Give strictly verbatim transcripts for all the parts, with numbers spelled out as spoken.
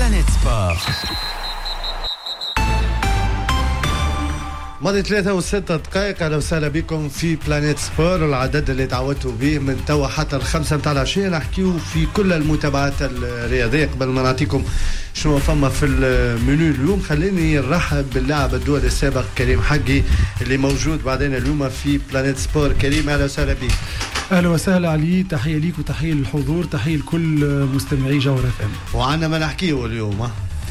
بلانيت سبور. ماضي ثلاثة وستة دقائق. أهلا وسهلا بكم في بلانيت سبور، العدد اللي تعودتوا به من توا حتى الخمسة متاع العشية نحكيو في كل المتابعات الرياضية. قبل ما نعطيكم شنو فما في المنيو اليوم، خليني نرحب باللاعب الدولي السابق كريم حقي اللي موجود بعدين اليوم في بلانيت سبور. كريم أهلا وسهلا بك. أهلا وسهلا علي، تحية ليك وتحية للحضور، تحية لكل مستمعي جوهر اف ام. وعنا ما نحكيه اليوم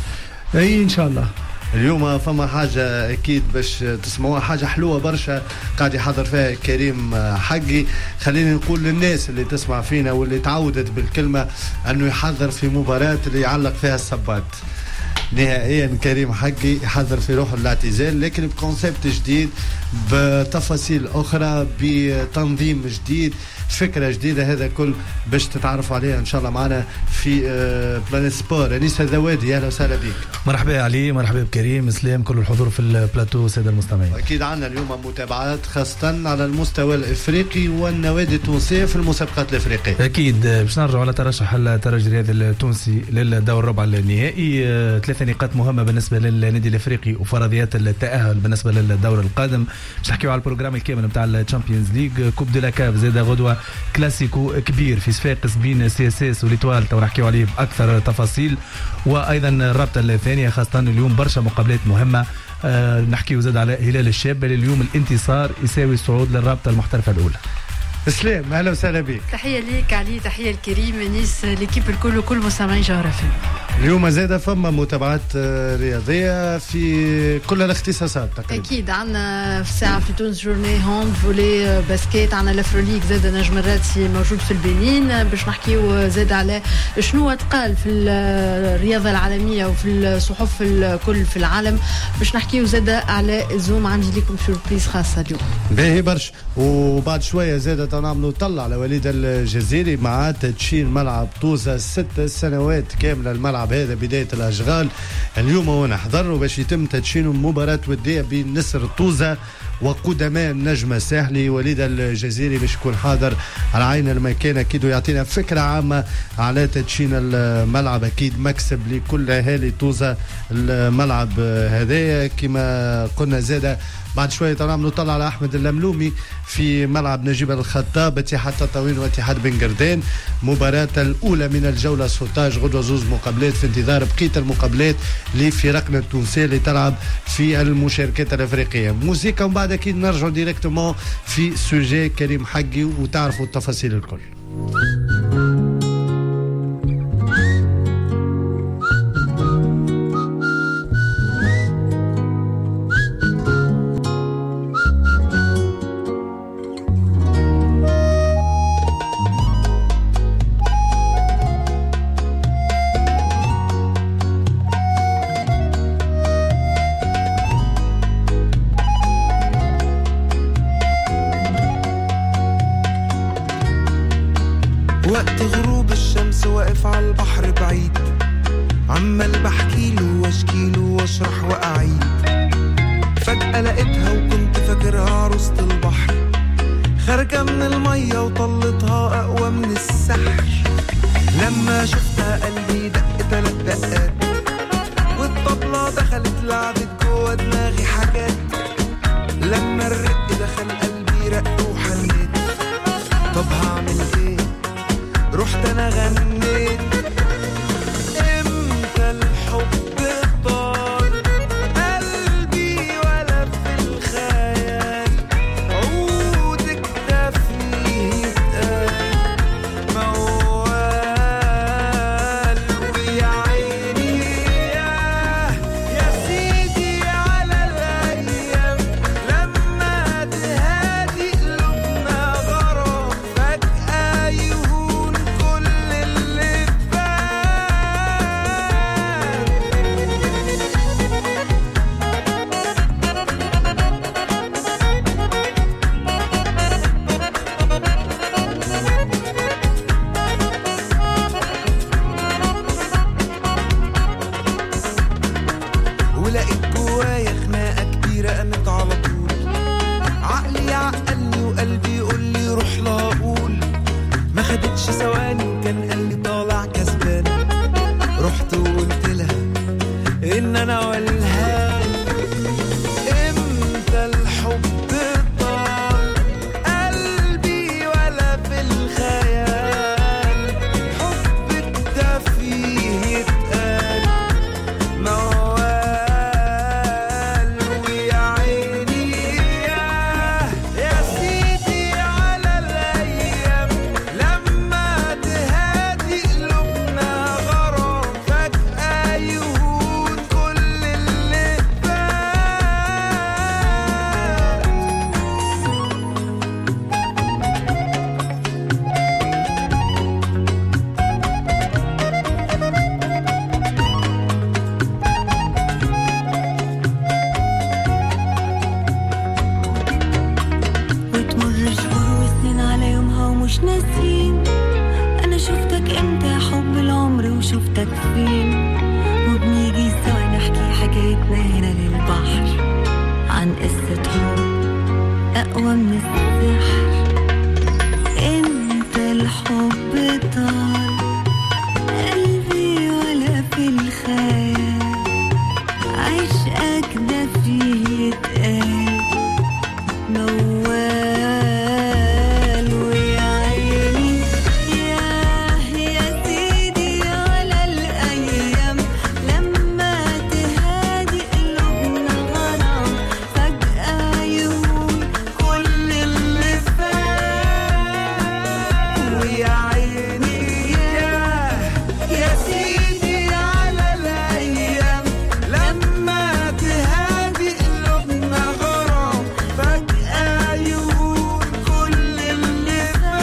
اي ان شاء الله. اليوم فما حاجة أكيد باش تسمعوها، حاجة حلوة برشا قاعد يحضر فيها كريم حقي. خليني نقول للناس اللي تسمع فينا واللي تعودت بالكلمة أنه يحضر في مباراة اللي يعلق فيها السبات. نهائيا كريم حقي يحضر في روح الاعتزال، لكن بكونسبت جديد، بتفاصيل أخرى، بتنظيم جديد، فكرة جديدة. هذا كل باش تتعرفوا عليها إن شاء الله معنا في بلانيت سبور. أنيس الذوادي أهلا وسهلا بك. مرحبا علي، مرحبا بكريم، سلام كل الحضور في البلاتو سادة المستمعين. أكيد عنا اليوم متابعات خاصة على المستوى الإفريقي والنوادي التونسية في المسابقات الإفريقية. أكيد باش نرجع على ترشح الترجي الرياضي التونسي للدور الربع النهائي. ثلاثة نقاط مهمة بالنسبة للنادي الإفريقي وفرضيات التأهل بالنسبة للدور القادم. باش نحكيو على البروجرام الكامل نتاع الشامبيونز ليج، كوب دو لا كاف، زاد غدوة كلاسيكو كبير في صفاقس بين سي اس اس وليتوال، تو نحكيو عليه باكثر تفاصيل. وايضا الرابطه الثانيه، خاصه اليوم برشا مقابلات مهمه. أه نحكيو زاد على هلال الشابه، اليوم الانتصار يساوي الصعود للرابطه المحترفه الاولى. سلام اهلا وسهلا بك. تحيه ليك علي، تحيه الكريم انيس، ليكيب الكل وكل مستمعي جوهر اف ام. اليوم زاد فما متابعات رياضيه في كل الاختصاصات تقريبا. اكيد عندنا في ساعه في تونس جورني هوند، فولي، باسكيت، عندنا الافروليك، زاد نجم الراتسي موجود في البنين. باش نحكيو زاد على شنو تقال في الرياضه العالميه وفي الصحف الكل في العالم. باش نحكيو زاد على زوم، عندي لكم سوربريز خاصه اليوم. باهي برشا. وبعد شويه زاد نعملوا طلع على وليد الجزيري مع تدشين ملعب طوزة ست سنوات كامله. الملعب هذا بدايه الاشغال اليوم هو نحضر باش يتم تدشينه مباراه وديه بين نسر طوزة وقدماء النجم الساحلي. وليد الجزيري باش يكون حاضر على عين المكان اكيد ويعطينا فكره عامه على تدشين الملعب. اكيد مكسب لكل اهالي طوزة الملعب هذايا. كما قلنا زاده بعد شويه نعملوا طلع على احمد اللملومي في ملعب نجيب الخطاب، اتحاد تطاوين واتحاد بن قردان، مباراه الاولى من الجوله ستاشر. غدوه زوز مقابلات في انتظار بقيه المقابلات لفرقنا التونسيه اللي تلعب في المشاركات الافريقيه. موسيقى ومن بعد اكيد نرجع ديريكتومون في سوجي كريم حقي وتعرفوا التفاصيل الكل. وقت غروب الشمس واقف على البحر بعيد، عمال بحكيله واشكيله واشرح واعيد. فجأة لقيتها وكنت فاكرها عروسة البحر، خارجة من المية وطلتها اقوى من السحر. لما شفتها قلبي دق تلات دقات، والطبلة دخلت لعبت جوا دماغي حاجات. لما الرق دخل قلبي رق وحنيت، طب هعمل ايه؟ رحت انا غنيت. امتى الحب طال قلبي ولا في الخيال، عودك دفني اتقال موال. ويا عيني بين انا والهام. امتى الحب طال قلبي ولا في الخيال، حبك ده فيه يتقال موال. ويا عيني ياه يا سيدي على الايام لما تهادي قلوبنا غرام، فجأة يهون كل اللي وتمر شهور وسنين على يومها ومش ناسين. انا شفتك امتى يا حب العمر وشفتك فين، وبنيجي سوا نحكي حكايتنا هنا للبحر عن قصة حب اقوى من السحر. امتى الحب طال قلبي ولا في الخيال، عشقك ده فيه يتقال موال. ويا عيني ياه يا سيدي على الأيام لما تهادي قلوبنا غرام، فجأة يهون كل اللي فات. ويا عيني ياه يا سيدي على الايام لما تهادي قلوبنا غرام، فجأة يهون كل اللي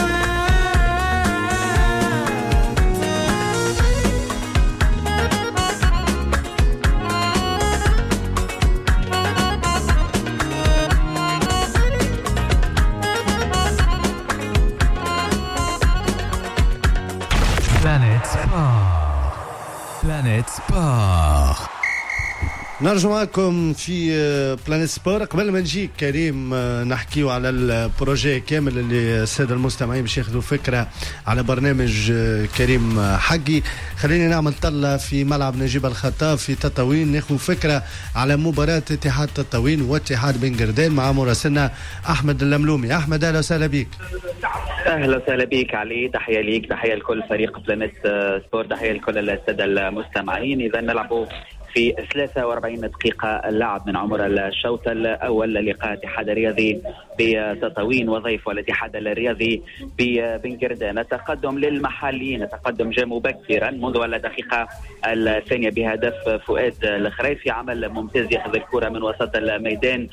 بلانيت سبور. بلانيت سبور. نرجع معكم في بلانيت سبور. قبل ما نجيك كريم نحكيو على البروجي كامل اللي الساده المستمعين باش ياخذوا فكره على برنامج كريم حقي. خليني نعمل طله في ملعب نجيب الخطاب في تطاوين ناخذ فكره على مباراه اتحاد تطاوين واتحاد بن قردان مع مراسلنا احمد اللملومي. احمد اهلا وسهلا بك. اهلا وسهلا بك علي، تحيه ليك، تحيه لكل فريق بلانيت سبور، تحيه لكل الساده المستمعين. اذا نلعبوا في ثلاثة وأربعين دقيقة اللعب من عمر الشوط الأول، لقاء اتحاد الرياضي بتطاوين وضيف والاتحاد الرياضي ببن قردان. التقدم للمحليين، التقدم جاء مبكرا منذ الدقيقة الثانية بهدف فؤاد الخريفي، عمل ممتاز، ياخذ الكرة من وسط الميدان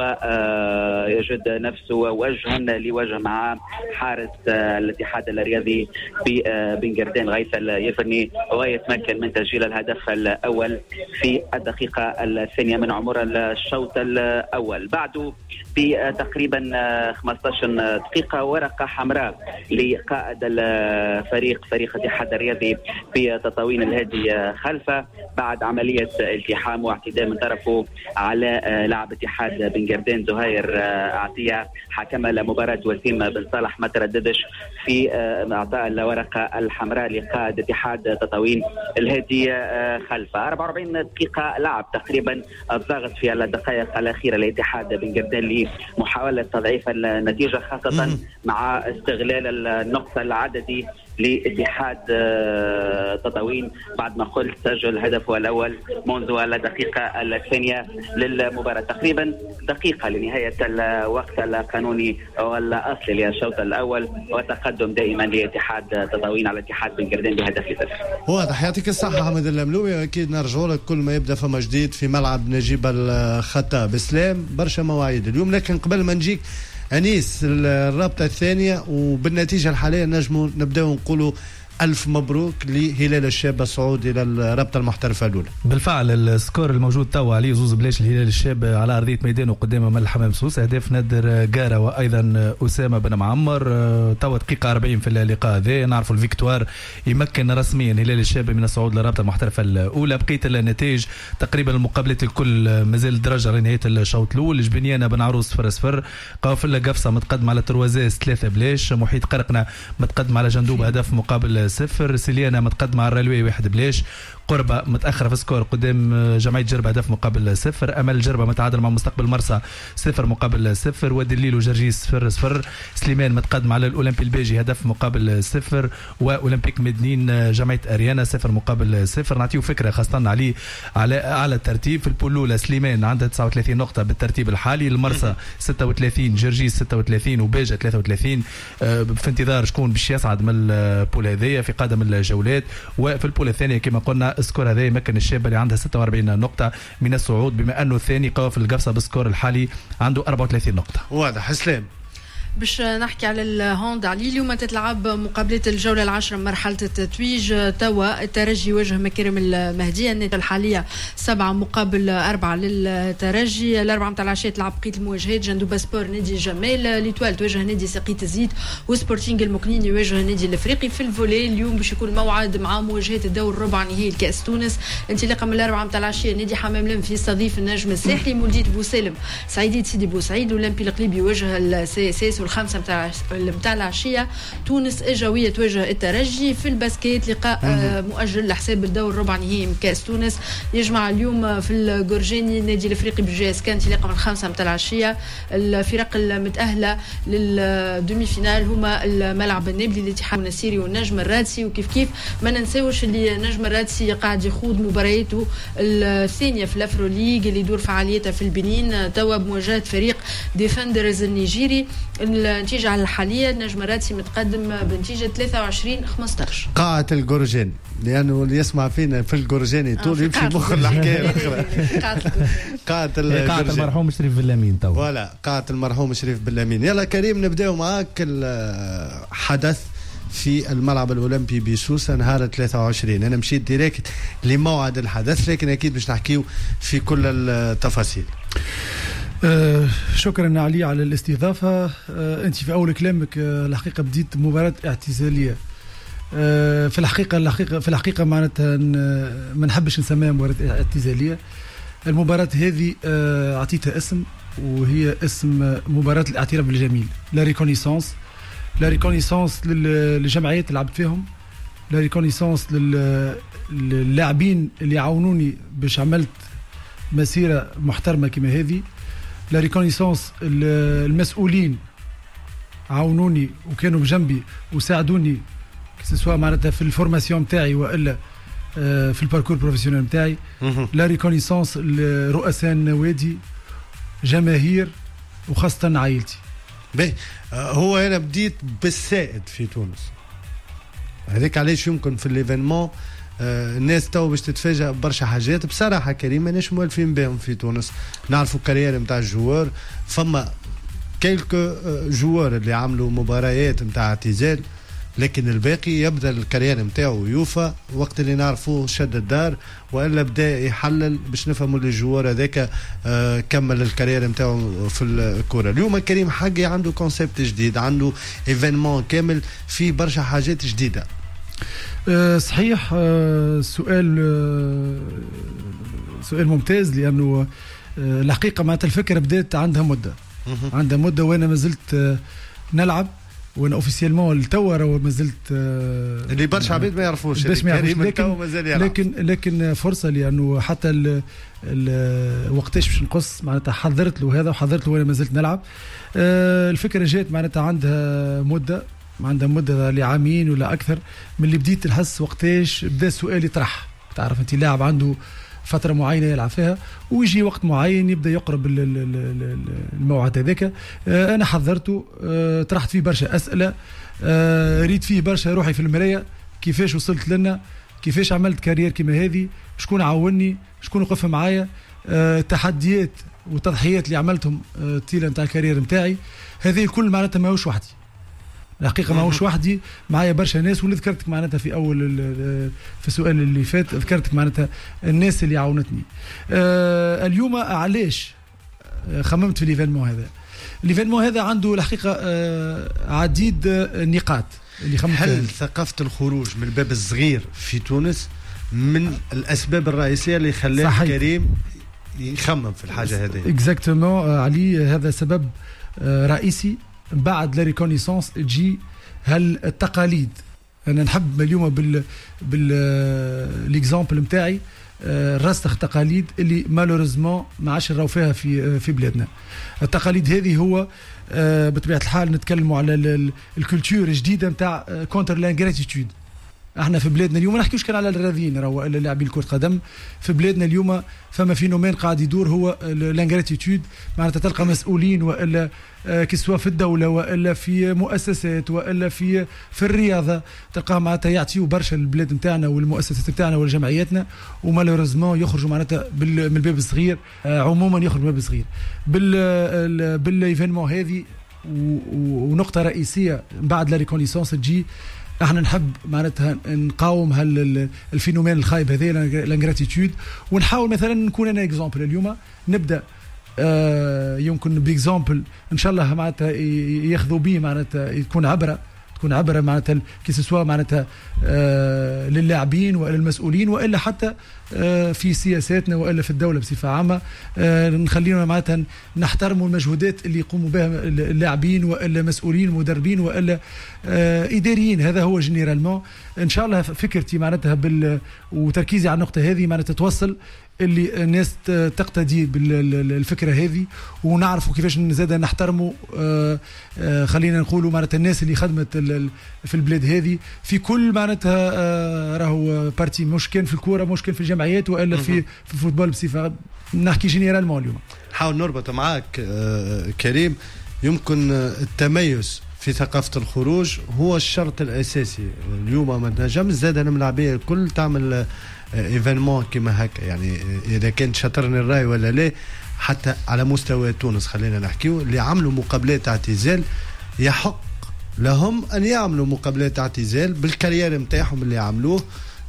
ويجد نفسه وجها لوجه مع حارس الاتحاد الرياضي ببن قردان غيث اليفرني، ويتمكن من تسجيل الهدف الأول في الدقيقة الثانية من عمر الشوط الأول. بعده بتقريبا خمسة عشر دقيقة ورقة حمراء لقائد الفريق فريق اتحاد الرياضي بتطاوين الهادي خلفه، بعد عملية التحام واعتداء من طرفه على لاعب اتحاد بن قردان زهير عطية. حكم المباراة وسيم بن صالح ما ترددش في اعطاء الورقة الحمراء لقائد اتحاد تطاوين الهادي خلفه. أربعة وأربعين دقيقة لعب تقريبا الضغط في الدقائق الأخيرة لاتحاد بن قردان لمحاولة تضعيف النتيجة، خاصة مع استغلال النقص العددي لاتحاد تطاوين بعد ما قلت سجل هدفه الأول منذ الدقيقة الثانية للمباراة. تقريبا دقيقة لنهاية الوقت القانوني والأصلي للشوط الأول، وتقدم دائما لاتحاد تطاوين على اتحاد بن قردان بهدف لصفر. واضح، يعطيك الصحة حمد اللملومي. أكيد نرجع لك كل ما يبدأ فما جديد في ملعب نجيب الخطاب. إسلام برشا مواعيد اليوم، لكن قبل ما نجيك أنيس الرابطة الثانية وبالنتيجة الحالية نجموا نبدأ نقولوا ألف مبروك لهلال الشاب الصعود إلى الرابطة المحترفة الأولى. بالفعل السكور الموجود توا عليه زوز بلاش الهلال الشاب على أرضية ميدانه قدام مال الحمام سوس، أهداف نادر قارة وأيضا أسامة بن معمر. توا دقيقة أربعين في اللقاء هذا، نعرفوا الفيكتوار يمكن رسميا هلال الشاب من الصعود للرابطة المحترفة الأولى. بقية النتائج تقريبا المقابلات الكل مازال درجة لنهاية الشوط الأول. جبنيانة بن عروس صفر صفر، قافلة قفصة متقدم على تروازيس ثلاثة بلاش، محيط قرقنة متقدم على جندوب هدف مقابل صفر، سيليانا متقدمة على الرلوي واحد بلاش، قربة متأخرة في السكور قدام جمعية جربة هدف مقابل صفر. أمل جربة متعادل مع مستقبل مرسى صفر مقابل صفر. وادي الليل وجرجيس صفر صفر. سليمان متقدم على الأولمبي البيجي هدف مقابل صفر. وأولمبيك مدنين جمعية أريانا صفر مقابل صفر. نعطيه فكرة خاصة عليه على أعلى الترتيب. في البول الأولى سليمان عنده تسعة وثلاثين نقطة بالترتيب الحالي. المرسى ستة وثلاثين. جرجيس ستة وثلاثين وبيجا ثلاثة وثلاثين. في انتظار شكون باش يصعد من البول هذايا في قادم الجولات. وفي البول الثانية كما قلنا السكور هذا يمكن الشابة اللي عندها ستة وأربعين نقطة من الصعود، بما أنه الثاني قوافل القفصة بالسكور الحالي عنده أربعة وثلاثين نقطة. واضح. سلام باش نحكي على الهوند علي. اليوم تتلعب مقابلة الجولة العاشرة من مرحلة التتويج. توا الترجي يواجه مكارم المهدية. النتيجة الحالية سبعة مقابل أربعة للترجي. الأربعة متاع العشية تلعب بقية المواجهات. جندوبة سبور نادي جمال. ليتوال تواجه نادي سقية الزيت. وسبورتينغ المكنين يواجه نادي الافريقي. في الفولي اليوم باش يكون موعد مع مواجهات الدور الربع نهائي الكأس تونس. انطلاقا من الأربعة متاع العشية نادي حمام لمف يستضيف النجم الساحلي. مولدية بوسالم سعيدية سيدي بوسعيد. والأولمبي القليبي يواجه السي اس اس. والخمسة متاع متاع العشيه تونس اجاويه تواجه الترجي. في الباسكيت لقاء مؤجل لحساب الدور الربع نهائي من كاس تونس يجمع اليوم في الجورجاني النادي الافريقي بجي اس كان انطلاقا من الخمسة متاع العشيه. الفرق المتاهله للدومي فينال هما الملعب النابلي الاتحاد النسيري والنجم الرادسي. وكيف كيف ما ننساوش اللي النجم الرادسي قاعد يخوض مبارياته الثانيه في الافرو ليج اللي يدور فعاليتها في البنين توا بمواجهه فريق ديفندرز النيجيري. النتيجة على الحالية النجم الرادسي متقدم بنتيجة ثلاثة وعشرين خمسة عشر. قاعة الجورجاني لأنه اللي يسمع فينا في الجورجاني طول يمشي مخ الحكاية الأخرى. قاعة المرحوم شريف بلامين توا. ولا قاعة المرحوم شريف بلامين. يلا كريم نبدأ معاك الحدث في الملعب الأولمبي بسوسة نهار ثلاثة وعشرين. أنا مشيت ديريكت لموعد الحدث لكن أكيد مش نحكيه في كل التفاصيل. آه شكرا علي على الاستضافة. آه أنت في أول كلامك آه الحقيقة بديت مباراة اعتزالية. آه في الحقيقة الحقيقة في الحقيقة معناتها ما نحبش نسميها مباراة اعتزالية. المباراة هذه آه أعطيتها اسم وهي اسم مباراة الاعتراف بالجميل. لا ريكونيسانس لا ريكونيسانس للجمعيات اللي لعبت فيهم. لا ريكونيسانس للاعبين اللي عاونوني باش عملت مسيرة محترمة كما هذه. لا ريكونيسانس المسؤولين عاونوني وكانوا بجنبي وساعدوني سواء معناتها في الفورماسيون نتاعي والا في الباركور بروفيسيونيل نتاعي. لا ريكونيسانس رؤساء النوادي جماهير وخاصة عائلتي. باهي هو انا بديت بالسائد في تونس هذيك علاش يمكن في الايفينمون آه الناس تو باش تتفاجأ برشا حاجات بصراحه كريم ماناش موالفين بهم في تونس. نعرفوا الكارير نتاع الجوار فما كيلكو جوار اللي عملوا مباريات نتاع اعتزال لكن الباقي يبدا الكارير نتاعو يوفى وقت اللي نعرفوه شد الدار والا بدا يحلل باش نفهموا اللي الجوار هذاك آه كمل الكارير نتاعو في الكره. اليوم كريم حقي عنده كونسيبت جديد عنده ايفينمون كامل فيه برشا حاجات جديده. أه صحيح. أه سؤال أه سؤال ممتاز لانه أه الحقيقه معناتها الفكره بدات عندها مده عندها مده وانا ما زلت أه نلعب وانا اوفيسيلمون التوا راه ما زلت أه اللي برشا عباد ما يعرفوش كريم التوا مازال يلعب. لكن لكن فرصه لانه حتى ال ال وقتاش باش نقص معناتها حضرت له هذا وحضرت له وانا ما زلت نلعب. أه الفكره جات معناتها عندها مده عندها مدة لعامين ولا أكثر من اللي بديت الحس وقتاش بدأ السؤال يطرح. تعرف أنت لاعب عنده فترة معينة يلعب فيها ويجي وقت معين يبدأ يقرب الموعد هذاك. أنا حضرته طرحت فيه برشا أسئلة ريت فيه برشا روحي في المراية كيفاش وصلت لنا كيفاش عملت كارير كما هذه شكون عاوني شكون وقف معايا تحديات وتضحيات اللي عملتهم طيلة نتاع الكارير نتاعي. هذه الكل معناتها ما هوش وحدي الحقيقه ما هوش وحدي معايا برشا ناس واللي ذكرتك معناتها في اول في السؤال اللي فات ذكرتك معناتها الناس اللي عاونتني. آه اليوم علاش خممت في الايفينمون هذا. الايفينمون هذا عنده الحقيقه آه عديد النقاط اللي خممت. هل ثقافه الخروج من الباب الصغير في تونس من الاسباب الرئيسيه اللي خلاه كريم يخمم في الحاجه هذه؟ اكزاكتومون علي هذا سبب آه رئيسي. بعد لا ريكونيسانس تجي هل التقاليد انا نحب اليوم بال بال ليكزامبل نتاعي رسخ تقاليد اللي مالوريزمون ما عادش نراو فيها في في بلادنا. التقاليد هذه هو بطبيعه الحال نتكلموا على الكولتور الجديده نتاع كونتر لانغراتيتود. احنا في بلادنا اليوم ما نحكيوش كان على الراذين راهو اللاعبين كرة قدم في بلادنا اليوم فما فينومين قاعد يدور هو لانغراتيتود. معناتها تلقى مسؤولين والا كسوا في الدوله والا في مؤسسات والا في في الرياضه تلقاها معناتها يعطيو برشا للبلاد نتاعنا والمؤسسات نتاعنا والجمعياتنا ومالوريزمون يخرجوا معناتها من الباب الصغير. عموما يخرجوا من الباب الصغير بال بالايفينمون هذه. ونقطه رئيسيه بعد لا ريكونيسونس تجي احنا نحب معناتها نقاوم هالفينومين الخايب هذا لانغراتيتود ونحاول مثلا نكون انا اكزامبل اليوم نبدا آه يمكن باكزامبل ان شاء الله معناتها ياخذوا به معناتها يكون عبره تكون عبره معناتها كي سوا معناتها آه للاعبين والا المسؤولين والا حتى آه في سياساتنا والا في الدوله بصفه عامه. آه نخلينا معناتها نحترموا المجهودات اللي يقوموا بها اللاعبين والا المسؤولين المدربين والا آه اداريين. هذا هو جينيرالمون ان شاء الله فكرتي معناتها بال وتركيزي على النقطه هذه معناتها توصل اللي الناس تقتدي بالفكره هذه ونعرفوا كيفاش زاد نحترموا آه آه خلينا نقولوا معناتها الناس اللي خدمت في البلاد هذه في كل معناتها آه راهو بارتي مش كان في الكوره مش كان في الجمعيات والا في في الفوتبول بصفه نحكي جينيرالمون. اليوم نحاول نربط معاك آه كريم يمكن التميز في ثقافة الخروج هو الشرط الأساسي. اليوم ما تنجمش زاد أنا ملاعبية الكل تعمل ايفينمون كما هكا يعني إذا كان شطرني الرأي ولا لا. حتى على مستوى تونس خلينا نحكيو اللي عملوا مقابلات اعتزال يحق لهم أن يعملوا مقابلات اعتزال بالكارير متاعهم اللي عملوه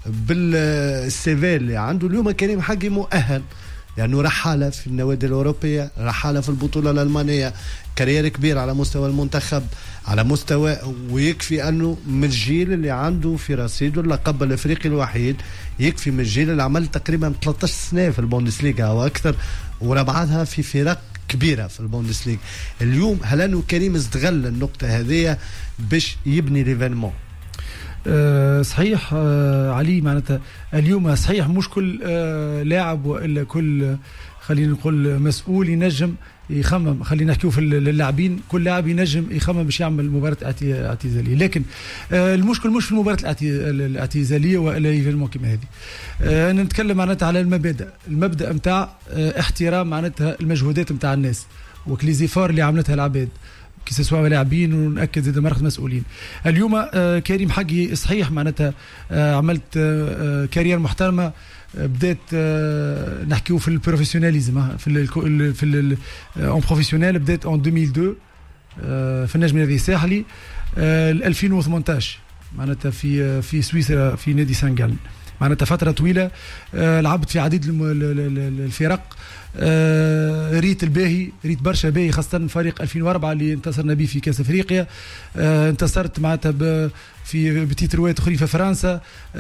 بالسيفي اللي عنده. اليوم كريم حقي مؤهل لأنه يعني رحالة في النوادي الأوروبية رحالة في البطولة الألمانية كارير كبير على مستوى المنتخب على مستوى ويكفي أنه من الجيل اللي عنده في رصيده اللقب الأفريقي الوحيد. يكفي من الجيل اللي عمل تقريبا ثلاثة عشر سنة في البوندسليغا أو أكثر ولا بعدها في فرق كبيرة في البوندسليغا. اليوم هل أنه كريم استغل النقطة هذه باش يبني ليفينمون؟ أه صحيح أه علي معناتها اليوم صحيح مش كل أه لاعب والا كل خلينا نقول مسؤول ينجم يخمم. خلينا نحكيو في اللاعبين كل لاعب ينجم يخمم باش يعمل مباراة اعتزالية لكن أه المشكل مش في المباراة الاعتزالية والا ايفينمون كما هذه. أه نتكلم معناتها على المبادئ المبدأ نتاع أه احترام معناتها المجهودات نتاع الناس وكليزيفار اللي عملتها العباد كي سواء لاعبين ونأكد زاد مرخ مسؤولين. اليوم آه كريم حقي صحيح معناتها آه عملت آه كارير محترمه آه بدات آه نحكيو في البروفيسيوناليزم في ال في ال اون بروفيسيونيل بدات اون ألفين واثنين آه في النجم الرياضي الساحلي آه ألفين وثمانية عشر معناتها في في سويسرا في نادي سانغال معناتها فتره طويله آه لعبت في عديد الفرق. آه ريت الباهي ريت برشا باهي خاصة فريق ألفين وأربعة اللي انتصرنا به في كأس أفريقيا. آه انتصرت معناتها في بتيتروات أخرين في فرنسا.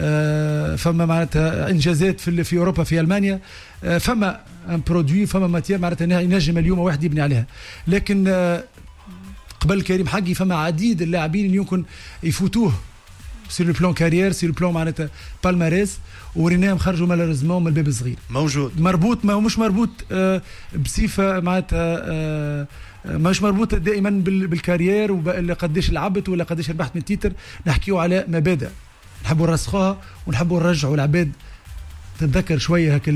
آه فما معناتها إنجازات في في أوروبا في ألمانيا. آه فما ان برودوي فما ماتير معناتها ينجم اليوم واحد يبني عليها. لكن آه قبل كريم حقي فما عديد اللاعبين اللي يمكن يفوتوه سير لو بلان كارير سير لو بلان معناتها بالماريس وريناهم خرجوا مالوريزمون من الباب الصغير موجود مربوط ما هو مش مربوط آه بصفه معناتها آه مش مربوط دائما بالكارير ولا قديش لعبت ولا قديش ربحت من تيتر. نحكيو على مبادئ نحبوا نرسخوها ونحبوا نرجعوا العباد تتذكر شويه هك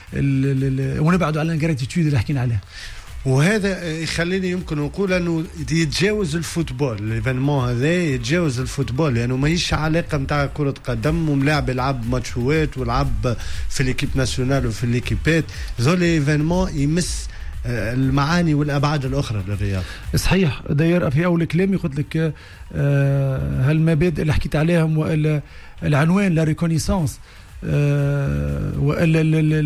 ونبعدوا على الانغراتيتود اللي حكينا عليها. وهذا يخليني يمكن نقول انه يتجاوز الفوتبول الايفينمون هذا يتجاوز الفوتبول لانه يعني ماهيش علاقه نتاع كره قدم وملاعب يلعب ماتشوات ويلعب في ليكيب ناسيونال وفي ليكيبات. ذول الايفينمون يمس المعاني والابعاد الاخرى للرياضه. صحيح داير في اول كلامي قلت لك آه هالمبادئ اللي حكيت عليهم والا العنوان لا ريكونيسانس والا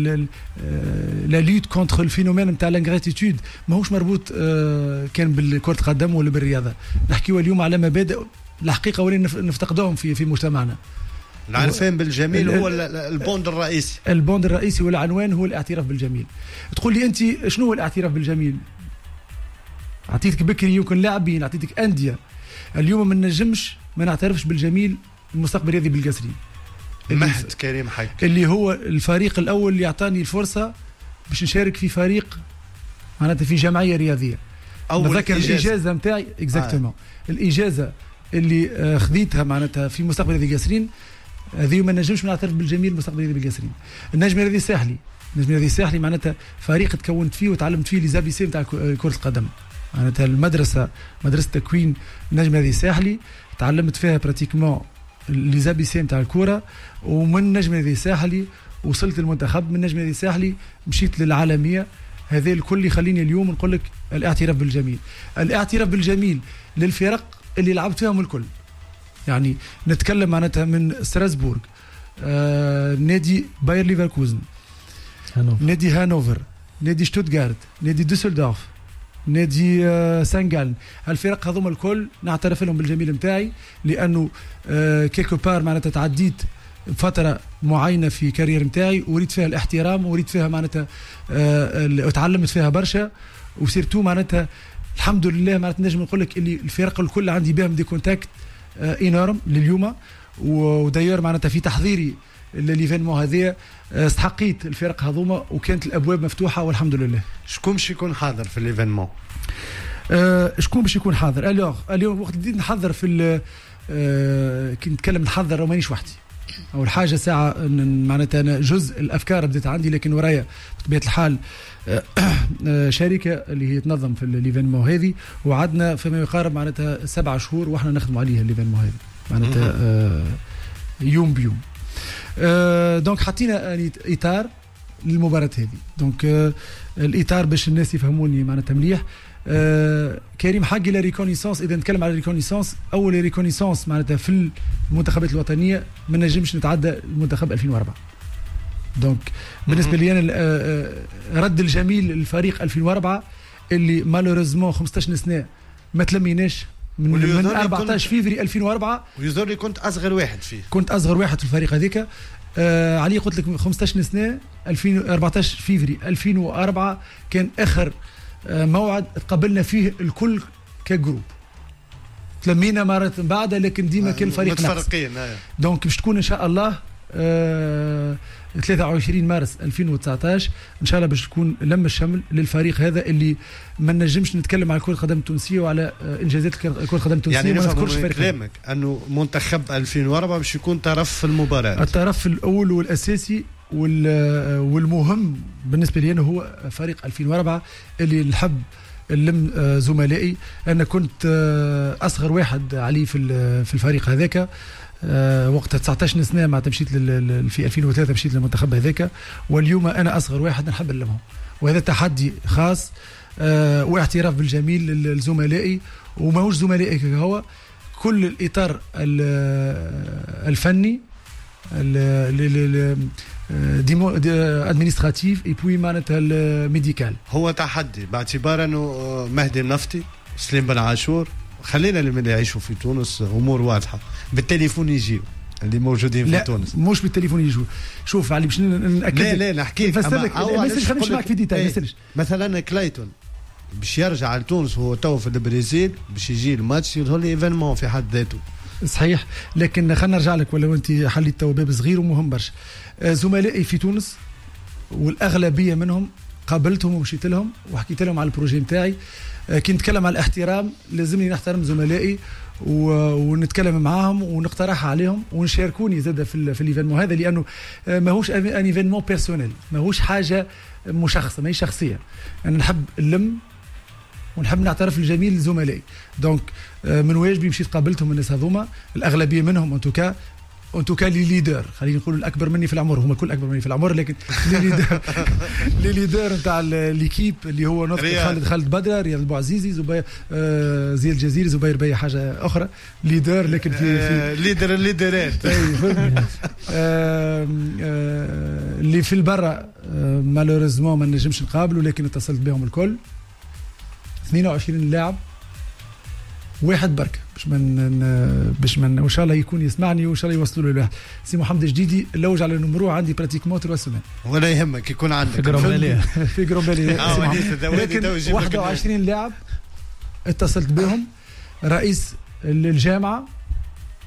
لا لوت كونتر الفينومين نتاع لانغراتيتود ماهوش مربوط كان بالكرة قدم ولا بالرياضه. نحكيو اليوم على مبادئ الحقيقه ولين نفتقدوهم في في مجتمعنا. العرفان بالجميل هو البوند الرئيسي البوند الرئيسي والعنوان هو الاعتراف بالجميل. تقول لي انت شنو هو الاعتراف بالجميل؟ اعطيتك بكري يمكن لاعبين اعطيتك انديه. اليوم ما نجمش ما نعترفش بالجميل المستقبل الرياضي بالقصرين مهد كريم حق اللي هو الفريق الاول اللي يعطاني الفرصه باش نشارك في فريق معناتها في جمعيه رياضيه. اول نذكر الاجازه نتاعي اكزاكتومون آه. الاجازه اللي خذيتها معناتها في مستقبل الرياضي بالقصرين هذه ما نجمش نعترف بالجميل مستقبل الرياضي بالقصرين. النجم الرياضي الساحلي النجم الرياضي الساحلي معناتها فريق تكونت فيه وتعلمت فيه لي زابي سي نتاع كره القدم. معناتها المدرسه مدرسه تكوين النجم الرياضي الساحلي تعلمت فيها براتيكمون لي زابي سي نتاع الكره، ومن النجم الرياضي الساحلي وصلت للمنتخب، من النجم الرياضي الساحلي مشيت للعالميه. هذا الكل يخليني اليوم نقول لك الاعتراف بالجميل. الاعتراف بالجميل للفرق اللي لعبت فيهم الكل. يعني نتكلم معناتها من ستراسبورغ، آه، نادي باير ليفركوزن، هانوفر. نادي هانوفر، نادي شتوتغارت، نادي دوسلدورف، نادي آه سانغالن. هالفرق هذوما الكل نعترف لهم بالجميل نتاعي، لانه آه كيلكو بار معناتها تعديت فتره معينه في كارير نتاعي وريت فيها الاحترام وريت فيها معناتها آه وتعلمت فيها برشا، وسيرتو معناتها الحمد لله معناتها نجم نقول لك اللي الفرق الكل عندي بهم دي كونتاكت آه انورم لليوم. وداير معناتها في تحضيري لليفينمون هذه استحقيت الفرق هذوما وكانت الابواب مفتوحه والحمد لله. شكون باش يكون حاضر في الليفينمون؟ أه شكون باش يكون حاضر؟ الوغ اليوم وقت بديت نحضر في أه كي نتكلم نحضر مانيش وحدي. اول حاجه ساعه معناتها انا جزء الافكار بدات عندي، لكن ورايا بطبيعه الحال أه شركه اللي هي تنظم في الليفينمون هذه، وعدنا فيما يقارب معناتها سبعة شهور واحنا نخدموا عليها الليفينمون هذه معناتها أه يوم بيوم. أه دونك حطينا اطار للمباراه هذه. دونك أه الاطار باش الناس يفهموني معناتها مليح. أه كريم حقي لا ريكونيسونس، اذا نتكلم على ريكونيسونس، اول ريكونيسونس معناتها في المنتخبات الوطنيه ما نجمش نتعدى المنتخب ألفين وأربعة. دونك بالنسبه لي انا رد الجميل للفريق ألفين وأربعة اللي مالوريزمون خمسطاش سنه ما تلميناش من, من أربعطاش فيفري ألفين وأربعة. ويظهر لي كنت اصغر واحد فيه، كنت اصغر واحد في الفريق هذيك. آه علي قلت لك خمسطاش سنه ألفين وأربعطاش فيفري ألفين وأربعة كان اخر آه موعد تقابلنا فيه الكل كجروب. تلمينا مرة بعدها لكن ديما كان الفريق متفرقين. دونك باش تكون ان شاء الله آه ثلاثة وعشرين مارس ألفين وتسعطاش ان شاء الله باش تكون لم الشمل للفريق هذا اللي ما نجمش نتكلم على كرة القدم التونسية وعلى انجازات كرة القدم التونسية. يعني ما نذكرش فريق كلامك انه منتخب ألفين وأربعة باش يكون طرف في المباراة، الطرف الاول والاساسي والمهم بالنسبة لي أنا هو فريق ألفين وأربعة اللي نحب نلم زملائي. انا كنت اصغر واحد علي في في الفريق هذاك وقتها تسعطاش سنه مع مشيت في ألفين وثلاثة مشيت للمنتخب هذاك، واليوم انا اصغر واحد نحب نلمهم، وهذا تحدي خاص واعتراف بالجميل لزملائي وماهوش زملائي هو كل الاطار الفني ديمو ادمينستراتيف اي بوي معناتها الميديكال. هو تحدي باعتبار انه مهدي النفطي سليم بن عاشور خلينا اللي يعيشوا في تونس امور واضحه بالتليفون يجيو اللي موجودين في لا تونس، مش بالتليفون يجوا. شوف علي باش ناكد لا لا نحكي لك نفسر معك في ديتاي. مثلا كلايتون باش يرجع لتونس وهو تو في البرازيل باش يجي الماتش يظهر لي ايفينمون في حد ذاته. صحيح، لكن خلينا نرجع لك ولو انت حليت تو باب صغير ومهم برشا. زملائي في تونس والاغلبيه منهم قابلتهم ومشيت لهم وحكيت لهم على البروجي نتاعي. كي نتكلم على الاحترام لازمني نحترم زملائي ونتكلم معاهم ونقترح عليهم ونشاركوني زاد في في الايفينمون هذا، لانه ماهوش ان ايفينمون بيرسونيل، ماهوش حاجه مشخصه، ماهيش شخصيه. انا نحب اللم ونحب نعترف الجميل لزملائي. دونك من واجبي مشيت قابلتهم الناس هذوما، الاغلبيه منهم ان توكا ان توكا لي ليدر، خلينا نقولوا الاكبر مني في العمر، هما الكل اكبر مني في العمر، لكن لي ليدر لي ليدر نتاع ليكيب اللي هو نطق خالد خالد بدر، رياض بوعزيزي، زبير آه زي الجزيري، زبير بي حاجه اخرى ليدر، لكن في, في ليدر الليدرات آه آه اللي في البرة آه مالوريزمون ما نجمش نقابله، لكن اتصلت بهم الكل اثنين وعشرين لاعب واحد بركه باش من باش من وان شاء الله يكون يسمعني وان شاء الله يوصلوا له الواحد. سي محمد جديدي لوج على نمرو عندي براتيكمون ثلاث سنين ولا يهمك يكون عندك في جرومبالي في جرومبالي لكن واحد وعشرين لاعب اتصلت بهم، رئيس الجامعه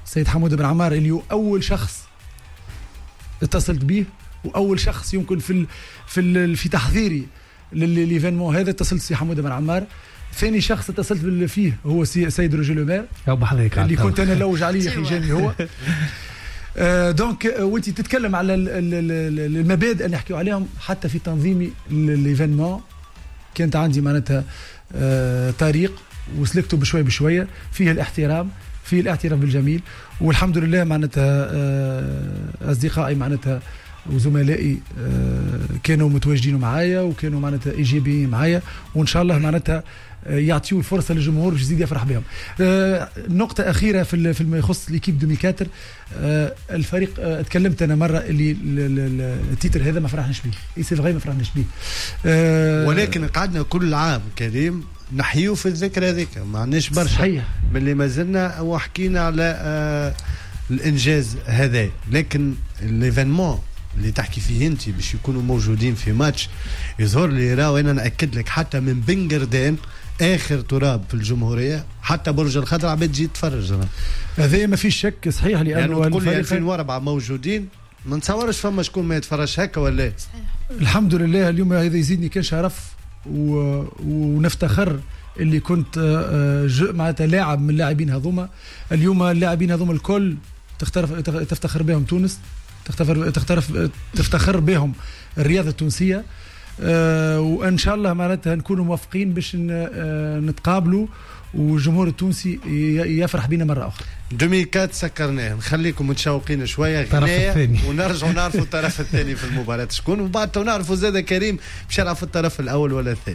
سيد حمودة بن عمار اللي هو اول شخص اتصلت به واول شخص يمكن في ال في ال في تحضيري للإيفينمون هذا اتصلت سي حمودة بن عمار. ثاني شخص اتصلت فيه هو سيد روجي لومير اللي كنت انا نلوج عليه في جاني هو. آه دونك آه وانت تتكلم على المبادئ اللي نحكيو عليهم حتى في تنظيم الايفينمون كانت عندي معناتها آه طريق وسلكته بشوي بشويه فيه الاحترام فيه الاعتراف بالجميل والحمد لله معناتها آه اصدقائي معناتها وزملائي آه كانوا متواجدين معايا وكانوا معناتها ايجابيين معايا وان شاء الله معناتها يعطيوا الفرصه للجمهور باش يزيد يفرح بهم. آه نقطه اخيره في فيما يخص ليكيب دو ميكاتر آه الفريق آه تكلمت انا مره اللي التيتر هذا ما فرحناش به اي سي فغي ما فرحناش به آه ولكن قعدنا كل عام كريم نحيو في الذكرى هذيك ما عندناش برشا باللي ما زلنا وحكينا على آه الانجاز هذا لكن الايفينمون اللي تحكي فيه انت باش يكونوا موجودين في ماتش يظهر لي راهو انا ناكد لك حتى من بنجردان اخر تراب في الجمهوريه حتى برج الخضر عباد تجي تتفرج. هذا ما فيش شك صحيح لانه يعني تقول لي ألفين وأربعة موجودين ما نتصورش فما شكون ما يتفرج هكا ولا الحمد لله. اليوم هذا يزيدني كان شرف و... ونفتخر اللي كنت معناتها لاعب من اللاعبين هذوما. اليوم اللاعبين هذوما الكل تختلف تفتخر بهم تونس تفتخر تفتخر تفتخر بهم الرياضه التونسيه أه وان شاء الله معناتها نكونوا موافقين باش نتقابلوا والجمهور التونسي يفرح بينا مره اخرى. ألفين وأربعة سكرناه نخليكم متشوقين شويه غنايه ونرجعوا نعرفوا الطرف الثاني في المباراه شكون وبعد نعرفوا زاد كريم باش يلعب في الطرف الاول ولا الثاني.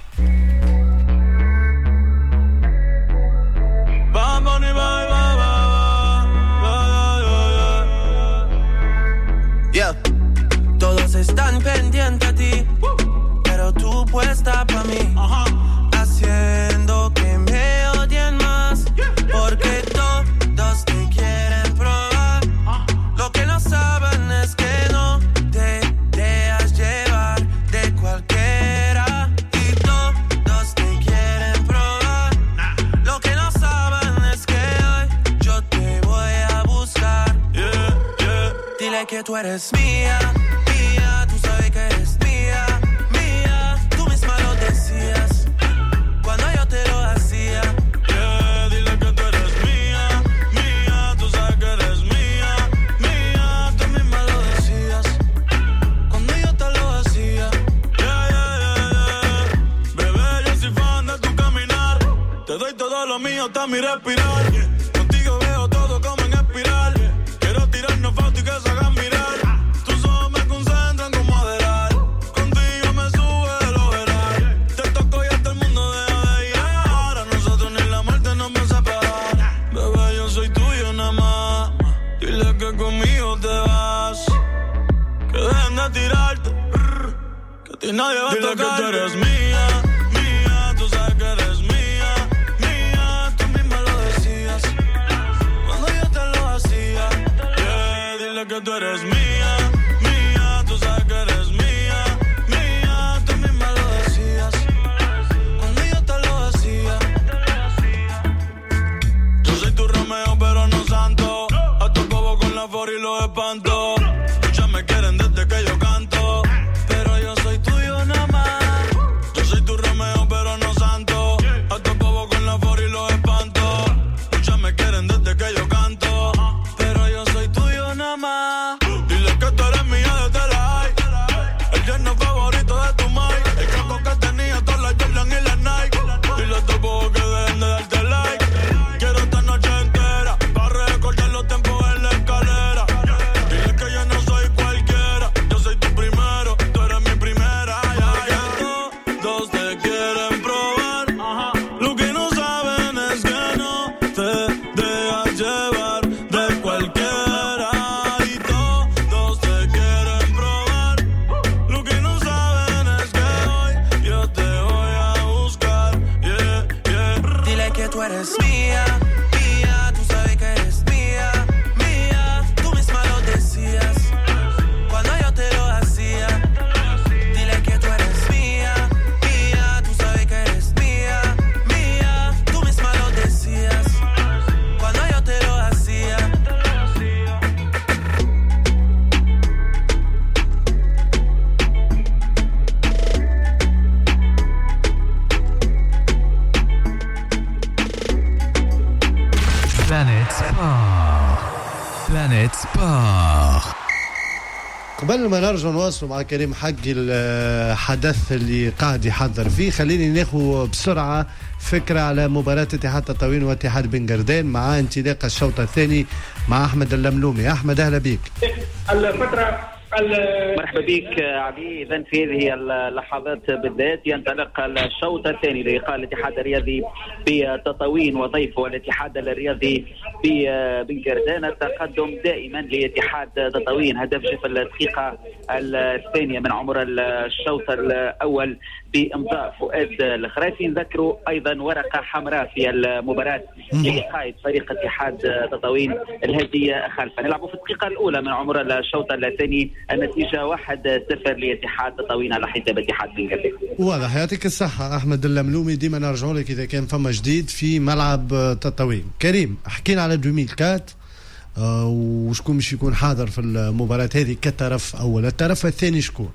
Yeah. Todos están pendientes a ti, pero tú puesta pa' mí, uh-huh. Haciendo que me odien más, porque todos te quieren probar. Uh-huh. Lo que no saben es que no te dejas llevar de cualquiera, y todos te quieren probar. Nah. Lo que no saben es que hoy yo te voy a buscar. Yeah, yeah. Dile que tú eres mía, mía, tú sabes que eres mía, mía, tú misma lo decías cuando yo te lo hacía. Yeah, dile que tú eres mía, mía, tú sabes que eres mía, mía, tú misma lo decías cuando yo te lo hacía. Yeah, yeah, yeah, yeah. Bebé, yo soy fan de tu caminar, te doy todo lo mío hasta mi respirar. Contigo veo todo como en espiral. Quiero tirarnos fotos y que se hagan mirar. Tus ojos me concentran como adelar. Contigo me sube de lo veral. Te toco y hasta el mundo deja de llegar. A nosotros ni la muerte nos va a separar. Bebé, yo soy tuyo nada más. Dile que conmigo te vas. Que dejen de tirarte. Que a ti nadie va a tocar. Dile que tú eres mía, mía. Tú sabes que eres mía, mía. Tú misma lo decías cuando yo te lo hacía. Dile que tú eres mía, mía, tú sabes que eres mía, mía, tú misma lo decías cuando yo te lo hacía. Yo soy tu Romeo pero no santo, a tu bobo con la for y los espanto. Muchas me quieren desde que yo canto, pero yo soy tuyo nada más. Yo soy tu Romeo pero no santo, a tu bobo con la for y los espanto. Muchas me quieren desde que yo canto, pero yo soy tuyo nada más. Dile que tú eres mía desde la high, el yerno favorito de tu mai, el campo que tenía todas las Jordan y las Nike. Dile a tu bobo que dejen de darte like. Quiero esta noche entera para recordar los tiempos en la escalera. Dile que yo no soy cualquiera, yo soy tu primero, tú eres mi primera. Ya, ya. Todos te quieren probar, uh-huh. Lo que no saben es que no te dejas llevar de cualquiera, y todos te quieren probar. Lo que no saben es que hoy yo te voy a buscar. Yeah, yeah. Dile que tú eres mía, mía, tú sabes que eres mía, mía, tú misma lo decías cuando yo te lo hacía. Dile que tú eres mía, mía, tú sabes que eres mía, mía, tú misma lo decías cuando yo te lo hacía. بلانيت سبور. قبل ما نرجع نواصلوا مع كريم حقي الحدث اللي قاعد يحضر فيه، خليني ناخذ بسرعة فكرة على مباراة اتحاد تطاوين واتحاد بن قردان مع انطلاق الشوط الثاني مع أحمد اللملومي. أحمد أهلا بك. الفترة مرحبا بك علي. اذا في هذه اللحظات بالذات ينطلق الشوط الثاني للقاء الاتحاد الرياضي بتطاوين وضيفه الاتحاد الرياضي ببن قردان. التقدم دائما لاتحاد تطاوين، هدف في الدقيقه الثانيه من عمر الشوط الاول بامضاء فؤاد الخرافي. نذكروا ايضا ورقه حمراء في المباراه لقائد فريق اتحاد تطاوين الهادي خلفه. نلعبوا في الدقيقه الاولى من عمر الشوط الثاني، النتيجه واحد صفر لاتحاد تطاوين على حساب اتحاد بن قردان. واضح. يعطيك الصحه احمد اللملومي، ديما نرجعوا لك اذا كان فما جديد في ملعب تطاوين. كريم حكينا على ألفين وأربعة آه وشكون مش يكون حاضر في المباراه هذه كطرف اول، الطرف الثاني شكون؟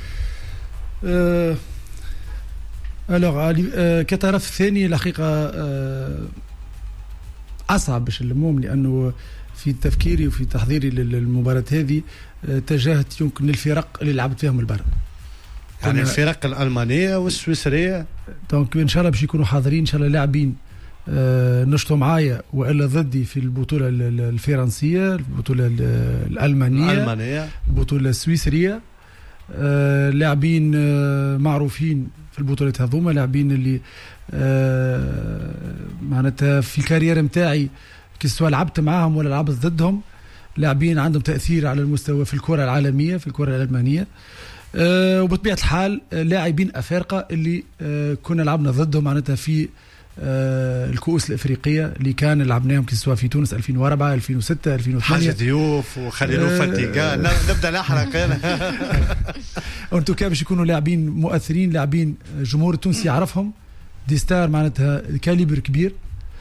أه الوغ أه كطرف ثاني الحقيقه أه اصعب باش نلمهم، لانه في تفكيري وفي تحضيري للمباراه هذه اتجهت يمكن للفرق اللي لعبت فيهم البر، يعني الفرق الالمانيه والسويسريه. دونك ان شاء الله باش يكونوا حاضرين ان شاء الله لاعبين آه نشطوا معايا والا ضدي في البطوله الفرنسيه، البطوله الالمانيه الالمانيه البطوله السويسريه. آه لاعبين آه معروفين في البطولات هذوما، لاعبين اللي آه معناتها في الكارير نتاعي كي سواء لعبت معاهم ولا لعبت ضدهم، لاعبين عندهم تأثير على المستوى في الكرة العالمية في الكرة الألمانية. أه وبطبيعة الحال لاعبين أفارقة اللي أه كنا لعبنا ضدهم معناتها في أه الكؤوس الإفريقية اللي كان لعبناهم كي سواء في تونس ألفين وأربعة ألفين وستة ألفين وثمانية. حاجة ضيوف وخليلو أه فتيقة نبدأ نحرق أنا. أنتو كان باش يكونوا لاعبين مؤثرين، لاعبين الجمهور التونسي يعرفهم، دي ستار معناتها كاليبر كبير.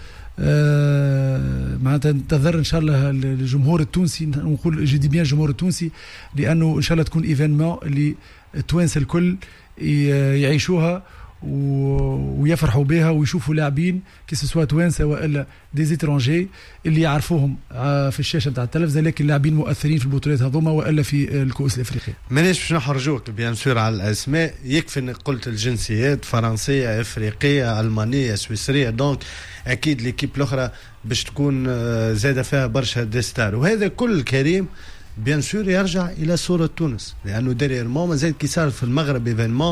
آه معناتها ننتظر ان شاء الله الجمهور التونسي، نقول جدي بيان الجمهور التونسي، لانه ان شاء الله تكون ايفينمون اللي التوانسه الكل يعيشوها ويفرحوا بها ويشوفوا لاعبين كي سوا توانسه والا دي زيترونجي اللي يعرفوهم في الشاشه نتاع التلفزه، لكن لاعبين مؤثرين في البطولات هذوما والا في الكؤوس الافريقيه. مانيش باش نحرجوك بيان سور على الاسماء، يكفي انك قلت الجنسيات فرنسيه افريقيه المانيه سويسريه، دونك اكيد ليكيب الاخرى باش تكون زاده فيها برشا ديستار. وهذا كل كريم بيان سور يرجع الى صوره تونس، لانه ديريرمون مازال كي صار في المغرب ايفينمون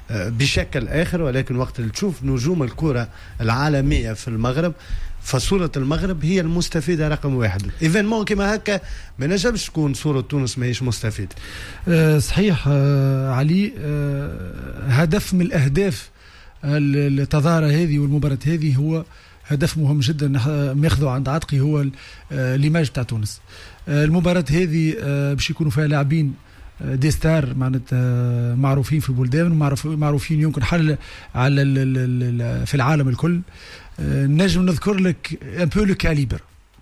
بشكل آخر، ولكن وقت اللي تشوف نجوم الكرة العالمية في المغرب فصورة المغرب هي المستفيدة رقم واحد. إيفينمون كما هكا ما نجمش تكون صورة تونس ما هيش مستفيدة. أه صحيح أه علي. أه هدف من الأهداف التظاهرة هذه والمباراة هذه هو هدف مهم جدا ماخذه عند عاتقي، هو ليماج تاع تونس. أه المباراة هذه أه باش يكونوا فيها لاعبين دي ستار معناتها معروفين في البلدان ومعروفين يمكن حل على في العالم الكل. نجم نذكر لك ان بو لو كاليبر،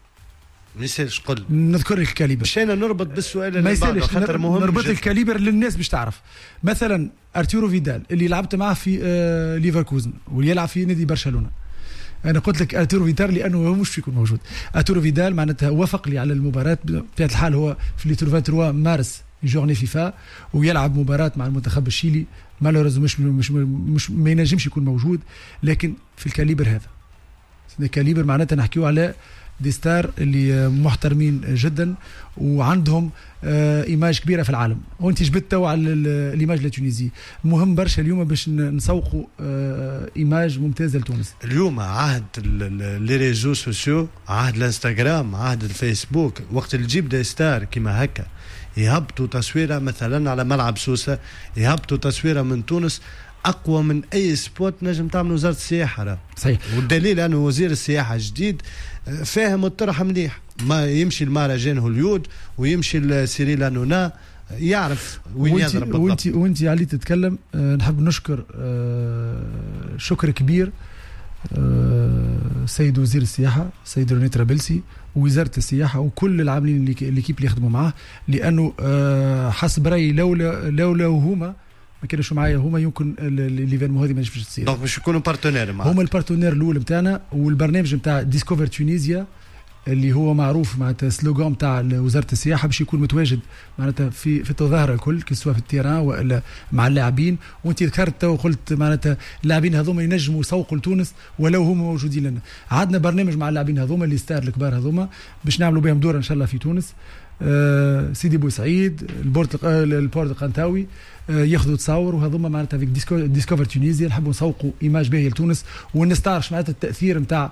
ما يسالش قل نذكر لك الكاليبر، مشينا نربط بالسؤال اللي بعده خاطر مهم نربط جدا. الكاليبر للناس باش تعرف. مثلا ارتورو فيدال اللي لعبت معه في آه ليفركوزن واللي يلعب في نادي برشلونه، انا قلت لك ارتورو فيدال لانه هو مش يكون موجود. ارتورو فيدال معناتها وافق لي على المباراه بطبيعه الحال، هو في لي ثلاثة وعشرين مارس جورني فيفا ويلعب مباراة مع المنتخب الشيلي، مالوريزو مش مش مش ما ينجمش يكون موجود، لكن في الكاليبر هذا الكاليبر معناتها نحكيو على دي ستار اللي محترمين جدا وعندهم آه ايماج كبيره في العالم. وانت جبت تو على الايماج التونسي، مهم برشا اليوم باش نسوقوا آه ايماج ممتازه لتونس. اليوم عهد لي ريزو سوسيو، عهد الانستغرام، عهد الفيسبوك، وقت اللي تجيب دي ستار كيما هكا يهبطوا تصويره مثلا على ملعب سوسه، يهبطوا تصويره من تونس اقوى من اي سبوت نجم تعمل وزاره السياحه. صحيح. والدليل انه وزير السياحه جديد فاهم الطرح مليح، ما يمشي لمهرجان هوليود ويمشي لسيريل انونا، يعرف وين يضرب بالضبط. وانت وانت علي تتكلم أه نحب نشكر أه شكر كبير أه سيد وزير السياحه سيد روني ترابلسي ووزاره السياحه وكل العاملين اللي اللي يخدموا معاه، لانه أه حسب رايي لولا لولا هما ما كانوش معايا هما يمكن ليفينمون هذه ما نجمش تصير. دونك باش يكونوا بارتنير معاك. هما البارتنير الاول نتاعنا، والبرنامج نتاع ديسكوفر تونيزيا اللي هو معروف معناتها سلوغان تاع وزاره السياحه باش يكون متواجد معناتها في في التظاهره الكل كسوا في التيران ولا مع اللاعبين. وانت ذكرت وقلت معناتها اللاعبين هذوما ينجموا يسوقوا لتونس ولو هم موجودين لنا. عندنا برنامج مع اللاعبين هذوما اللي ستار الكبار هذوما باش نعملوا بهم دوره ان شاء الله في تونس. آه سيدي بوسعيد البورت آه البورت القنطاوي آه ياخذوا تصاور وهذوما معناتها في ديسكو ديسكفر تونيزيا نحبوا نسوقوا ايماج باهيه لتونس ونستعرش معناتها التاثير نتاع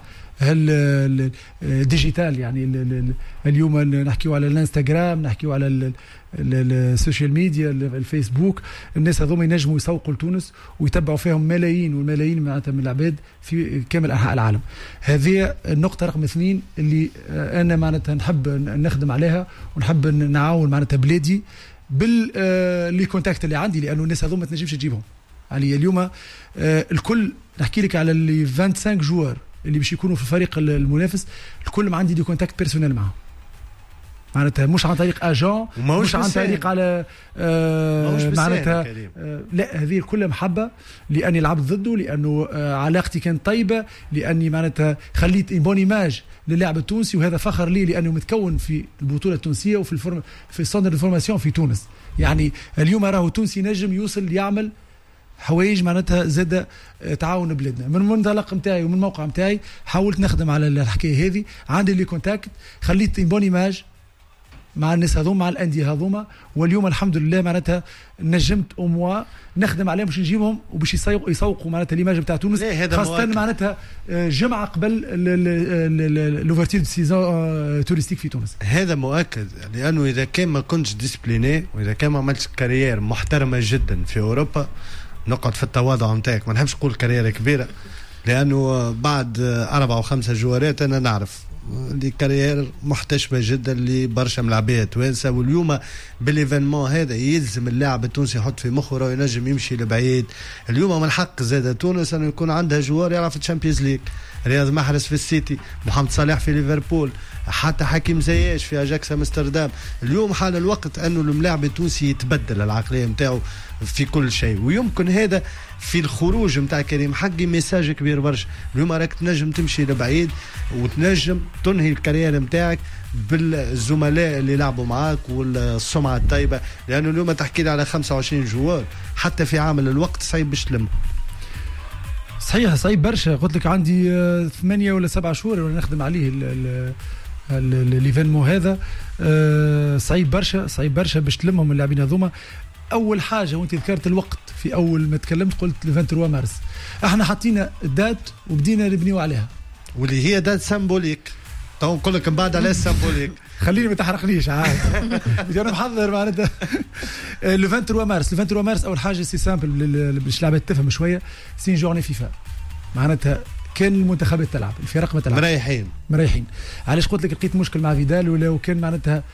الديجيتال. يعني ال ال اليوم نحكيو على الانستغرام نحكيو على السوشيال ميديا الفيسبوك. الناس هذوما ينجموا يسوقوا لتونس ويتبعوا فيهم ملايين والملايين معناتها من العباد في كامل انحاء العالم. هذه النقطه رقم اثنين اللي انا معناتها نحب نخدم عليها ونحب نعاون معناتها بلادي باللي كونتاكت اللي عندي لانه الناس هذوما ما تنجمش تجيبهم. يعني اليوم الكل نحكي لك على اللي خمسة وعشرين جوار اللي باش يكونوا في الفريق المنافس الكل ما عندي دي كونتاكت بيرسونيل معهم معناتها مش عن طريق اجون مش عن طريق على آه معناتها آه لا هذه كلها محبه لاني لعبت ضده لانه آه علاقتي كانت طيبه لاني معناتها خليت بون ايماج للاعب التونسي وهذا فخر لي لانه متكون في البطوله التونسيه وفي الفورم في السنتر دو فورماسيون في تونس. يعني اليوم راهو تونسي نجم يوصل يعمل حوايج معناتها زاد تعاون بلادنا. من المنطلق نتاعي ومن الموقع نتاعي حاولت نخدم على الحكايه هذه. عندي لي كونتاكت خليت بون ايماج مع الناس هذوما مع الانديه هذوما واليوم الحمد لله معناتها نجمت او موا نخدم عليهم باش نجيبهم وباش يسوقوا يسوقوا معناتها ليماج نتاع تونس خاصه معناتها جمعه قبل لوفرتير دو سيزون توريستيك في تونس. هذا مؤكد لانه اذا كان ما كنتش ديسبليني واذا كان ما عملتش كارير محترمه جدا في اوروبا نقعد في التواضع نتاعك. ما نحبش نقول كاريره كبيره لانه بعد اربعه وخمسه جوارات انا نعرف دي كارير محتشمه جدا لبرشا ملاعبيه توانسه. واليوم بالايفينمون هذا يلزم اللاعب التونسي يحط في مخه راه ينجم يمشي لبعيد. اليوم من حق زاد تونس انه يكون عندها جوار يعرف الشامبيونز ليج. رياض محرز في السيتي محمد صالح في ليفربول حتى حكيم زياش في اجاكس امستردام. اليوم حان الوقت انه الملاعب التونسي يتبدل العقليه نتاعو في كل شيء ويمكن هذا في الخروج نتاع كريم حقي ميساج كبير برشا. اليوم راك تنجم تمشي لبعيد وتنجم تنهي الكارير نتاعك بالزملاء اللي لعبوا معاك والسمعه الطيبه لانه اليوم تحكي لي على خمسة وعشرين جوار حتى في عامل الوقت صعيب باش تلم. صحيح صعيب برشا. قلت لك عندي ثمانية ولا سبعة شهور وانا نخدم عليه الايفينمون هذا. صعيب برشا صعيب برشا باش تلمهم اللاعبين هذوما. اول حاجه وانت ذكرت الوقت في اول ما تكلمت قلت ثلاثة وعشرين مارس احنا حطينا الدات وبدينا نبنيو عليها واللي هي دات سامبوليك. تو نقول لك من بعد على السامبوليك خليني ما تحرقنيش عاد انا محضر معناتها لو ثلاثة وعشرين مارس. لو ثلاثة وعشرين مارس اول حاجه سي سامبل باش لعبت تفهم شويه سي جورني فيفا معناتها كان المنتخبات تلعب الفرق ما تلعب مريحين مريحين. علاش قلت لك لقيت مشكل مع فيدال ولا وكان معناتها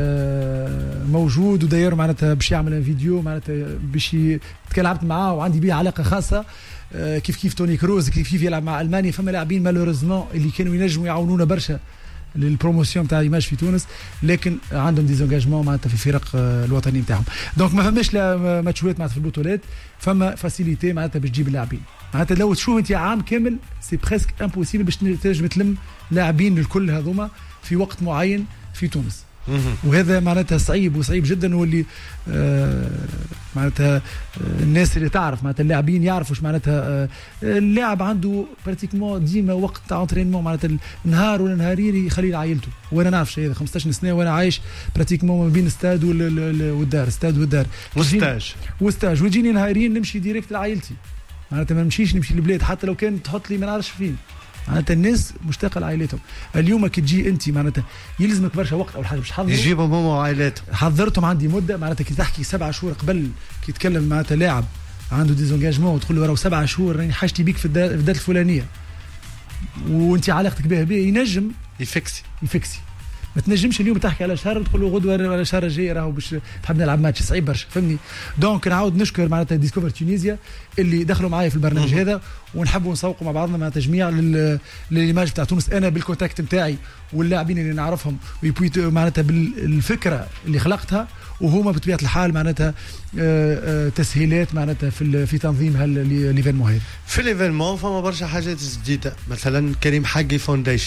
موجود وداير معناتها باش يعمل فيديو معناتها باش تكلمت معاه وعندي بيه علاقه خاصه كيف كيف توني كروز كيف كيف يلعب مع المانيا. فما لاعبين مالوريزمون اللي كانوا ينجموا يعاونونا برشا للبروموسيون تاع ايماج في تونس لكن عندهم ديزونجاجمون معناتها في فرق الوطني نتاعهم. دونك ما فماش ماتشات معناتها في البطولات فما فاسيليتي معناتها باش تجيب اللاعبين. معناتها لو تشوف انت عام كامل سي بريسك امبوسيبل باش تنجم تلم لاعبين الكل هذوما في وقت معين في تونس. وهذا معناتها صعيب وصعيب جدا. واللي آه معناتها آه الناس اللي تعرف معناتها اللاعبين يعرفوا ايش معناتها آه اللاعب عنده براتيكمون ديما وقت تاع انترينمون معناتها نهار ولا نهارين يخلي عائلته. وانا نعرف شيء هذا خمسطاش سنه وانا عايش براتيكمون ما بين استاد والدار استاد والدار وستاج وستاج ويجيني نهارين نمشي ديريكت لعائلتي معناتها ما نمشيش نمشي للبلاد حتى لو كان تحط لي ما نعرفش فين. معناتها الناس مشتاقه لعائلتهم. اليوم كي تجي انت معناتها يلزمك برشا وقت اول حاجه باش تحضر يجيبهم هم وعائلاتهم. حضرتهم عندي مده معناتها كي تحكي سبعة شهور قبل كي يتكلم معناتها لاعب عنده ديزونجاجمون وتقول له راه سبعة شهور راني حاجتي بيك في الدات الفلانيه وانت علاقتك بها بيه ينجم يفكسي يفكسي. ما تنجمش اليوم تحكي على شهر وتقول له غدوه ولا شهر الجاي راهو باش تحب نلعب ماتش صعيب برشا فهمني. دونك نعاود نشكر معناتها ديسكفر تونيزيا اللي دخلوا معايا في البرنامج هذا ونحبوا نسوقوا مع بعضنا مع تجميع للايماج بتاع تونس. انا بالكونتاكت نتاعي واللاعبين اللي نعرفهم ويبويت معناتها بالفكره اللي خلقتها وهما بطبيعه الحال معناتها تسهيلات معناتها في في تنظيم هالليفينمون هذا. في ليفينمون فما برشا حاجات جديده مثلا كريم حقي فاونديشن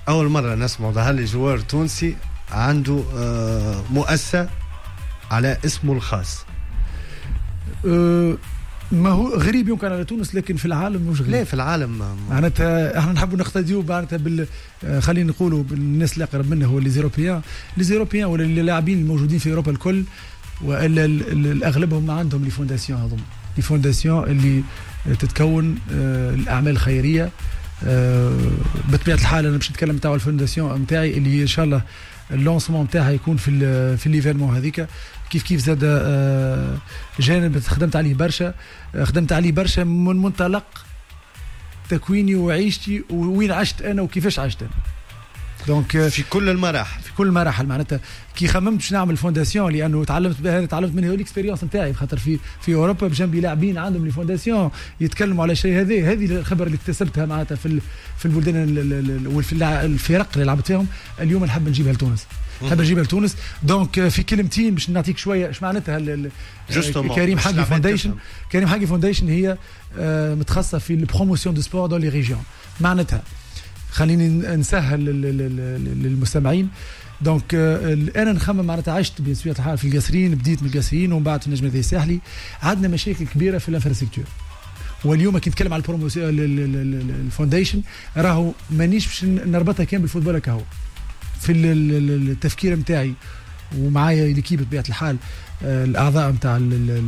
اول مره نسمع ظهر لي جوار تونسي عنده آه مؤسسه على اسمه الخاص. أه ما هو غريب يمكن على تونس لكن في العالم مش غريب. لا في العالم معناتها احنا نحبوا نقتديوا معناتها بال خلينا نقولوا بالناس اللي اقرب منا هو لي زيروبيان لي زيروبيان ولا اللاعبين الموجودين في اوروبا الكل والا الاغلبهم ما عندهم لي فونداسيون هذوما لي فونداسيون اللي تتكون آه الاعمال الخيريه. آه بطبيعه الحال انا باش نتكلم تاع الفونداسيون نتاعي اللي ان شاء الله اللونسمون نتاعها يكون في في ليفينمون هذيك. كيف كيف زاد آه جانب خدمت عليه برشا خدمت عليه برشا من منطلق تكويني وعيشتي ووين عشت انا وكيفاش عشت انا. دونك في كل المراحل في كل المراحل معناتها كي خممت باش نعمل فونداسيون لانه تعلمت بها تعلمت منها الاكسبيريونس نتاعي خاطر في في اوروبا بجنبي لاعبين عندهم لي فونداسيون يتكلموا على شيء هذا. هذه الخبره اللي اكتسبتها معناتها في في البلدان وفي الفرق اللي لعبت فيهم اليوم نحب نجيبها لتونس نحب نجيبها لتونس. دونك في كلمتين باش نعطيك شويه ايش معناتها كريم حاجي فونديشن. كريم حاجي فونديشن هي متخصصه في البروموسيون دو سبور دون لي ريجيون. معناتها خليني نسهل للمستمعين. دونك انا نخمم معناتها عشت بطبيعه الحال في القصرين بديت من القصرين ومن بعد في النجم الساحلي عندنا مشاكل كبيره في الانفراستركتور. واليوم كي نتكلم على البروموسيون الفونديشن راهو مانيش باش نربطها كان بالفوتبول كهو في التفكير نتاعي ومعايا ليكيب بطبيعه الحال الاعضاء نتاع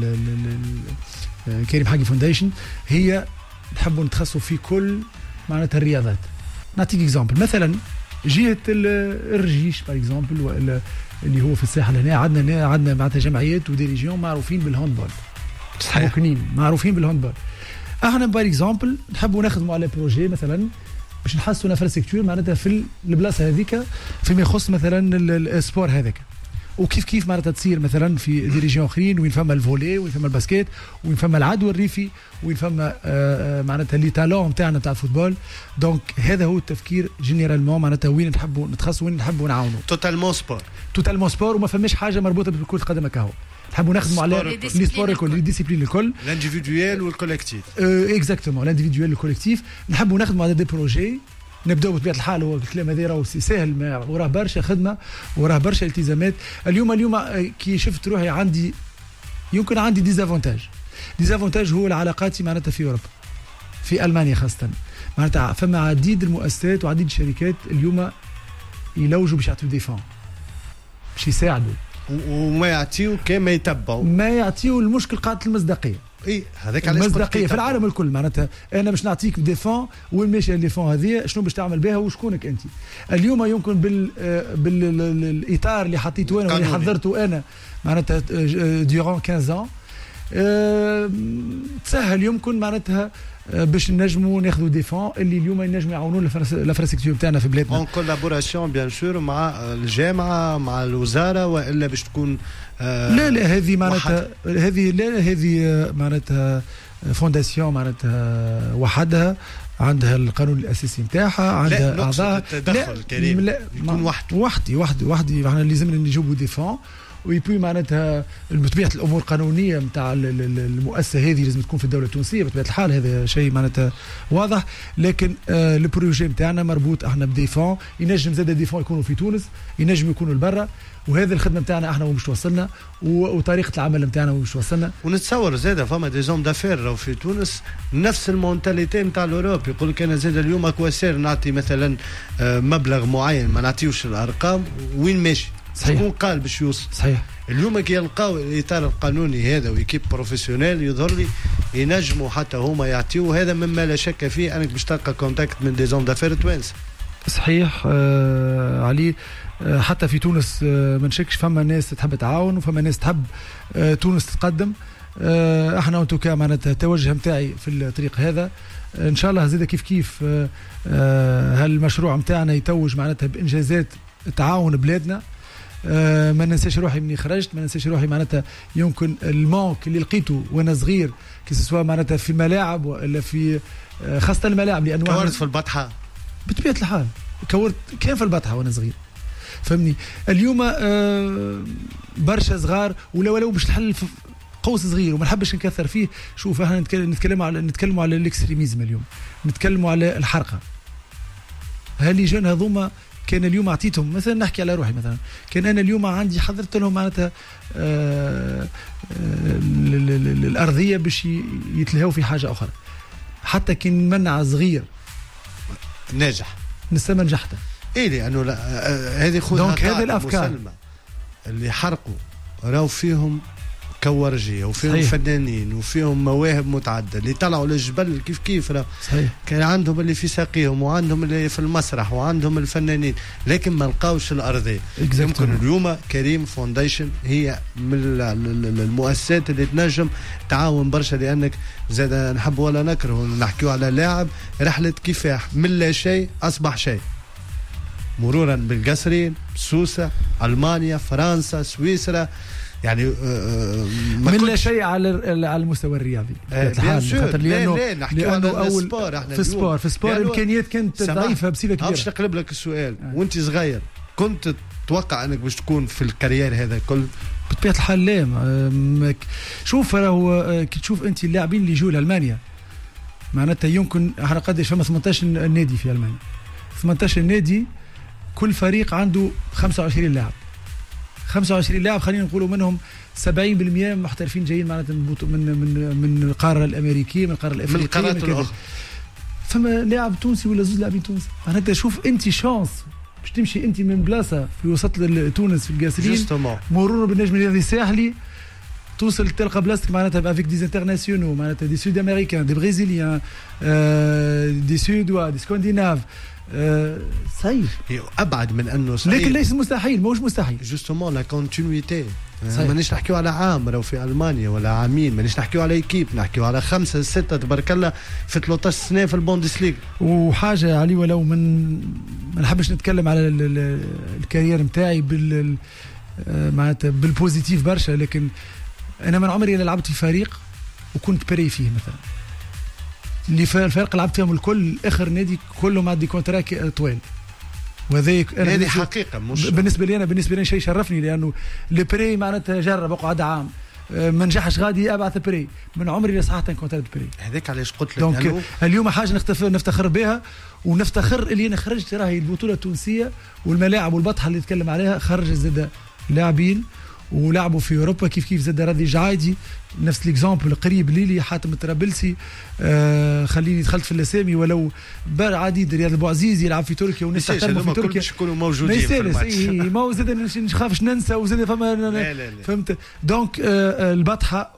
كريم حاجي فونديشن هي نحبوا نتخصصوا في كل معناتها الرياضات. نعطيك اكزامبل مثلا جهه الرجيش باغ اكزامبل ولا اللي هو في الساحل هنا عندنا عندنا معناتها جمعيات وديريجيون معروفين بالهاندبول صحيح معروفين بالهاندبول. احنا باغ اكزامبل نحبوا نخدموا على بروجي مثلا باش نحسوا الانفراستركتور معناتها في البلاصه هذيك فيما يخص مثلا السبور هذاك وكيف كيف معناتها تصير مثلا في ديريجيون اخرين وين فما الفولي وين فما الباسكيت وين فما العدو الريفي وين فما آه معناتها لي تالون نتاعنا نتاع الفوتبول. دونك هذا هو التفكير جينيرالمون معناتها وين نحبوا نتخصصوا وين نحبوا نعاونوا توتالمون سبور توتالمون سبور وما فماش حاجه مربوطه بكره القدم كهو. نحبوا نخدموا على لي سبور الكل لي ديسيبلين الكل الانديفيدويل والكوليكتيف اكزاكتومون الانديفيدويل والكوليكتيف. نحبوا نخدموا على دي بروجي نبداو بطبيعه الحال. هو الكلام هذا راهو ساهل وراه برشا خدمه وراه برشا التزامات. اليوم اليوم كي شفت روحي عندي يمكن عندي ديزافونتاج ديزافونتاج هو العلاقات معناتها في اوروبا في المانيا خاصه معناتها فما عديد المؤسسات وعديد الشركات اليوم يلوجوا باش يعطيو ديفون باش يساعدوا وما يعطيو كما يتبعوا ما يعطيو. المشكل قاعده المصداقيه اي هذاك علاش المصداقيه في العالم الكل معناتها انا باش نعطيك ديفون وين ماشي الديفون هذه شنو باش تعمل بها وشكونك انت. اليوم يمكن بال بالاطار اللي حطيته انا واللي حضرته انا معناتها ديورون خمسة أه تسهل يمكن معناتها باش نجموا ناخذوا ديفون اللي اليوم ينجموا يعاونوا الانفراستركتور نتاعنا في بلادنا اون كولابوراسيون بيان سور مع الجامعه مع الوزاره والا باش تكون آه لا لا هذه معناتها هذه لا هذه معناتها فونداسيون معناتها وحدها عندها القانون الاساسي نتاعها عندها اعضاء التدخل كريم لا يكون وحده وحدي وحدي وحدي احنا لازمنا نجيبوا ديفون ويبوي معناتها بطبيعه الامور القانونيه نتاع المؤسسه هذه لازم تكون في الدوله التونسيه بطبيعه الحال هذا شيء معناتها واضح. لكن آه البروجي نتاعنا مربوط احنا بديفون ينجم زاد ديفون يكونوا في تونس ينجم يكونوا لبرا وهذه الخدمه نتاعنا احنا ومش توصلنا وطريقه العمل نتاعنا ومش توصلنا. ونتصور زاد فما دي زوم دافير في تونس نفس المونتاليتي نتاع الاوروب يقول لك انا زاد اليوم اكواسير نعطي مثلا آه مبلغ معين ما نعطيوش الارقام وين ماشي صحيح. شكون قال باش يوصل صحيح. اليوم كي يلقاو الاطار القانوني هذا ويكيب بروفيسيونيل يظهر لي ينجموا حتى هما يعطيو هذا مما لا شك فيه انك باش تلقى كونتاكت من دي زون دافير توانسه صحيح. آه علي آه حتى في تونس آه ما نشكش فما ناس تحب تعاون وفما ناس تحب آه تونس تتقدم. آه احنا انتوكا معناتها التوجه نتاعي في الطريق هذا آه ان شاء الله زيد كيف كيف آه آه هالمشروع نتاعنا يتوج معناتها بانجازات تعاون بلادنا. آه ما ننساش روحي مني خرجت ما ننساش روحي معناتها يمكن المونك اللي لقيته وانا صغير كي سواء معناتها في الملاعب ولا في آه خاصه الملاعب لانواع كورت في البطحه بطبيعه الحال كورت كان في البطحه وانا صغير فهمني. اليوم آه برشا صغار ولا ولو باش نحل قوس صغير وما نحبش نكثر فيه. شوف احنا نتكلم على نتكلموا على الاكستريميزم اليوم نتكلموا على الحرقه هاللي جون هذوما كان اليوم اعطيتهم مثلا، نحكي على روحي مثلا، كان انا اليوم عندي حضرت لهم معناتها آه الارضيه باش يتلهوا في حاجه اخرى، حتى كان منع صغير ناجح لسه ما نجحت. ايه لانه هذه خذها دونك هذه الافكار اللي حرقوا راو فيهم كورجيه وفيهم صحيح. فنانين وفيهم مواهب متعدده اللي طلعوا للجبل كيف كيف راه كان عندهم اللي في ساقيهم وعندهم اللي في المسرح وعندهم الفنانين، لكن ما لقاوش الارضيه. يمكن اليوم كريم فونديشن هي من المؤسسات اللي تنجم تعاون برشا، لانك زاد نحب ولا نكره نحكيو على لاعب رحله كفاح من لا شيء اصبح شيء، مرورا بالقصرين، سوسه، المانيا، فرنسا، سويسرا، يعني من لا شيء على على المستوى الرياضي. خاطر لانه لانه اول في السبور في السبور الامكانيات كانت ضعيفه بصفه كبيره. باش نقلب لك السؤال آه. وانت صغير كنت تتوقع انك باش تكون في الكارير هذا الكل؟ بطبيعه الحال لا. شوف راهو كي تشوف انت اللاعبين اللي يجوا لالمانيا معناتها يمكن احنا قداش فما ثمانية عشر نادي في المانيا، ثمانية عشر نادي كل فريق عنده خمسة وعشرين لاعب، خمسة وعشرين لاعب خلينا نقولوا منهم سبعين بالمئة محترفين جايين معناتها من من من القاره الامريكيه، من القاره الافريقيه، من القارات الاخرى. فما لاعب تونسي ولا زوج لاعبين تونسي، معناتها شوف انت شانس باش تمشي انت من بلاصه في وسط تونس في القاسرين مرور بالنجم الرياضي الساحلي توصل تلقى بلاصتك معناتها افيك دي انترناسيونال، معناتها دي سود امريكان، دي برازيليان، دي سودوا، دي سكانديناف. أه صحيح ابعد من انه صحيح، لكن ليس مستحيل، ماهوش مستحيل جوستومون لا كونتينيتي. مانيش نحكيو على عام راهو في المانيا ولا عامين، مانيش نحكيو على ايكيب، نحكيو على خمسه سته تبارك الله في ثلاثة عشر سنه في البوندسليغ. وحاجه علي ولو من ما نحبش نتكلم على الكارير نتاعي بال معناتها بالبوزيتيف برشا، لكن انا من عمري انا لعبت في فريق وكنت بري فيه مثلا، اللي في الفرق لعبت فيهم الكل اخر نادي كلهم عندي كونتراك طويل، وهذا هذه حقيقه مش بالنسبه لي انا بالنسبه لي شيء شرفني، لانه البري معناتها جرب اقعد عام ما نجحش غادي ابعث بري من عمري لصحه كونتراك بري. هذاك علاش قلت لك دونك اليوم حاجه نفتخر بها، ونفتخر اللي انا خرجت راهي البطوله التونسيه والملاعب والبطحه اللي نتكلم عليها خرج زاد لاعبين ولعبوا في اوروبا كيف كيف زاد راضي جعايدي نفس الاكزامبل قريب ليلي حاتم الطرابلسي. آه خليني دخلت في الاسامي ولو عديد، رياض البوعزيز يلعب في تركيا وناس تحترموا في تركيا يكونوا موجودين في الماتش. ما هو زاد نخافش ننسى وزاد فما لا لا لا. فهمت. دونك آه البطحه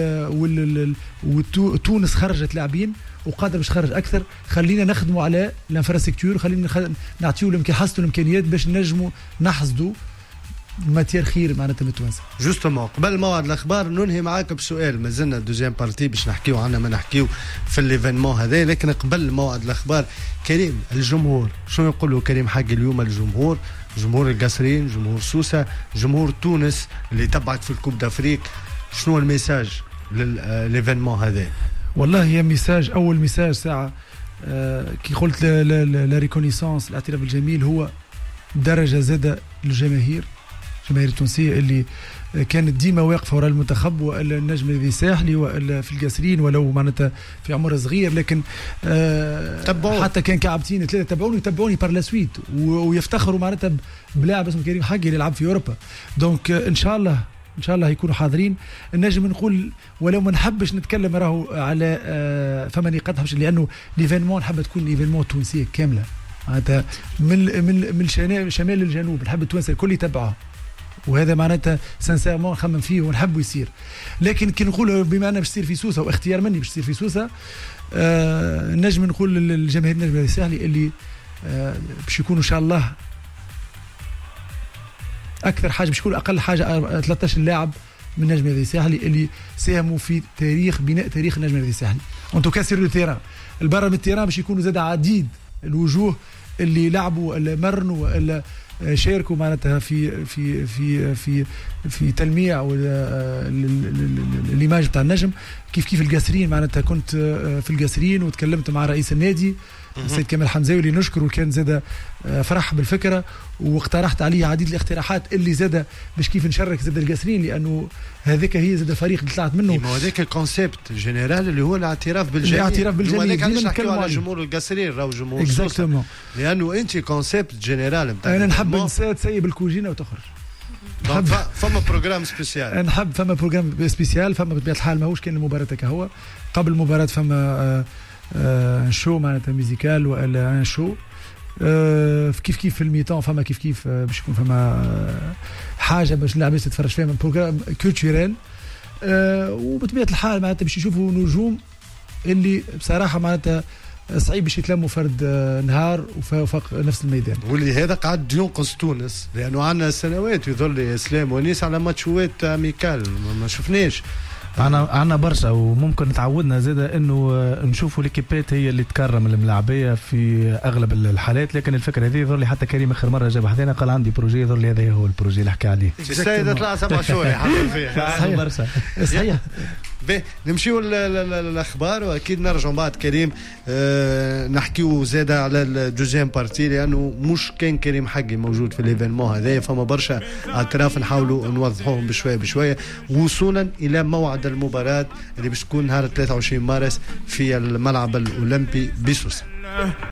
وال وتونس خرجت لاعبين وقادر باش خرج اكثر، خلينا نخدموا على الانفراستركتور، خلينا نعطيو لهم حصتوا الامكانيات باش نجموا نحصدوا ماتير خير معناتها التوانسه. جوستومون قبل موعد الاخبار ننهي معاك بسؤال، مازلنا دوزيام بارتي باش نحكيو عنها ما نحكيو في الايفينمون هذا، لكن قبل موعد الاخبار كريم الجمهور شنو يقولوا كريم حق اليوم الجمهور، جمهور القصرين، جمهور سوسه، جمهور تونس اللي تبعك في الكوب دافريك، شنو الميساج للايفينمون هذا؟ والله هي ميساج، اول ميساج ساعه آه كي قلت لا ريكونيسانس الاعتراف الجميل هو درجه زاده للجماهير، الجماهير التونسيه اللي كانت ديما واقفه وراء المنتخب والنجم الذي ساحلي والا في القاسرين ولو معناتها في عمر صغير، لكن آه حتى كان كعبتين ثلاثه تبعوني تبعوني بار لا سويت ويفتخروا معناتها بلاعب اسمه كريم حقي اللي يلعب في اوروبا. دونك آه ان شاء الله ان شاء الله يكونوا حاضرين. النجم نقول ولو ما نحبش نتكلم راهو على آه فما نقاط حبش، لانه ليفينمون نحب تكون ايفينمون تونسيه كامله معناتها من من من شمال للجنوب، نحب التوانسه الكل يتبعها، وهذا معناتها سانسيرمون نخمم فيه ونحبه يصير. لكن كي نقول بما انه باش يصير في سوسه واختيار مني باش يصير في سوسه، آه نجم نقول للجماهير النجم الساحلي اللي آه باش يكونوا ان شاء الله اكثر حاجه باش يكون اقل حاجه ثلاثة عشر لاعب من النجم الساحلي اللي ساهموا في تاريخ بناء تاريخ النجم الساحلي. اون توكا سير لو تيران البرا من التيران باش يكونوا زاد عديد الوجوه اللي لعبوا اللي مرنوا اللي شاركوا معناتها في في في في في تلميع الايماج تاع النجم. كيف كيف القاسرين معناتها كنت في القاسرين وتكلمت مع رئيس النادي السيد كمال حمزاوي اللي نشكره، كان زاد فرح بالفكره واقترحت عليه عديد الاقتراحات اللي زاد باش كيف نشارك زاد القاسرين، لانه هذيك هي زاد فريق اللي طلعت منه. ما هذاك الكونسيبت جينيرال اللي هو الاعتراف بالجميع، الاعتراف بالجميع هذاك علاش ديما نحكيو نتكلموا على عليه. جمهور القاسرين راهو جمهور اكزاكتومون، لانه انت كونسيبت جينيرال نتاع انا نحب نسات تسيب الكوجينه وتخرج. نحب فما بروجرام سبيسيال، نحب فما بروجرام سبيسيال، فما بطبيعه الحال ماهوش كان المباراه كهو قبل المباراه فما آه آه شو معناتها ميوزيكال ولا ان شو آه كيف كيف في الميتان فما كيف كيف آه باش يكون فما آه حاجه باش اللاعبين تتفرج فيها من بروجرام كولتوريل آه وبطبيعه الحال معناتها باش يشوفوا نجوم اللي بصراحه معناتها صعيب باش يتلموا فرد آه نهار وفوق نفس الميدان، واللي هذا قاعد ينقص تونس لانه عندنا سنوات يظل اسلام ونيس على ماتشوات اميكال ما شفناش. عنا عنا برشا، وممكن تعودنا زاده انه نشوفوا ليكيبات هي اللي تكرم الملاعبيه في اغلب الحالات، لكن الفكره هذه يظل لي حتى كريم اخر مره جاب حدينا قال عندي بروجي، يظل لي هذا هو البروجي اللي حكى عليه. السيد طلع سبع شهور يحضر فيها صحيح برشا صحيح. باهي نمشيو للاخبار واكيد نرجعوا بعد كريم أه نحكيو زاده على الدوزيام بارتي، لانه مش كان كريم حقي موجود في الايفينمون هذا، فما برشا اطراف نحاولوا نوضحوهم بشويه بشويه وصولا الى موعد المباراه اللي باش تكون نهار ثلاثة وعشرين مارس في الملعب الاولمبي بسوسه.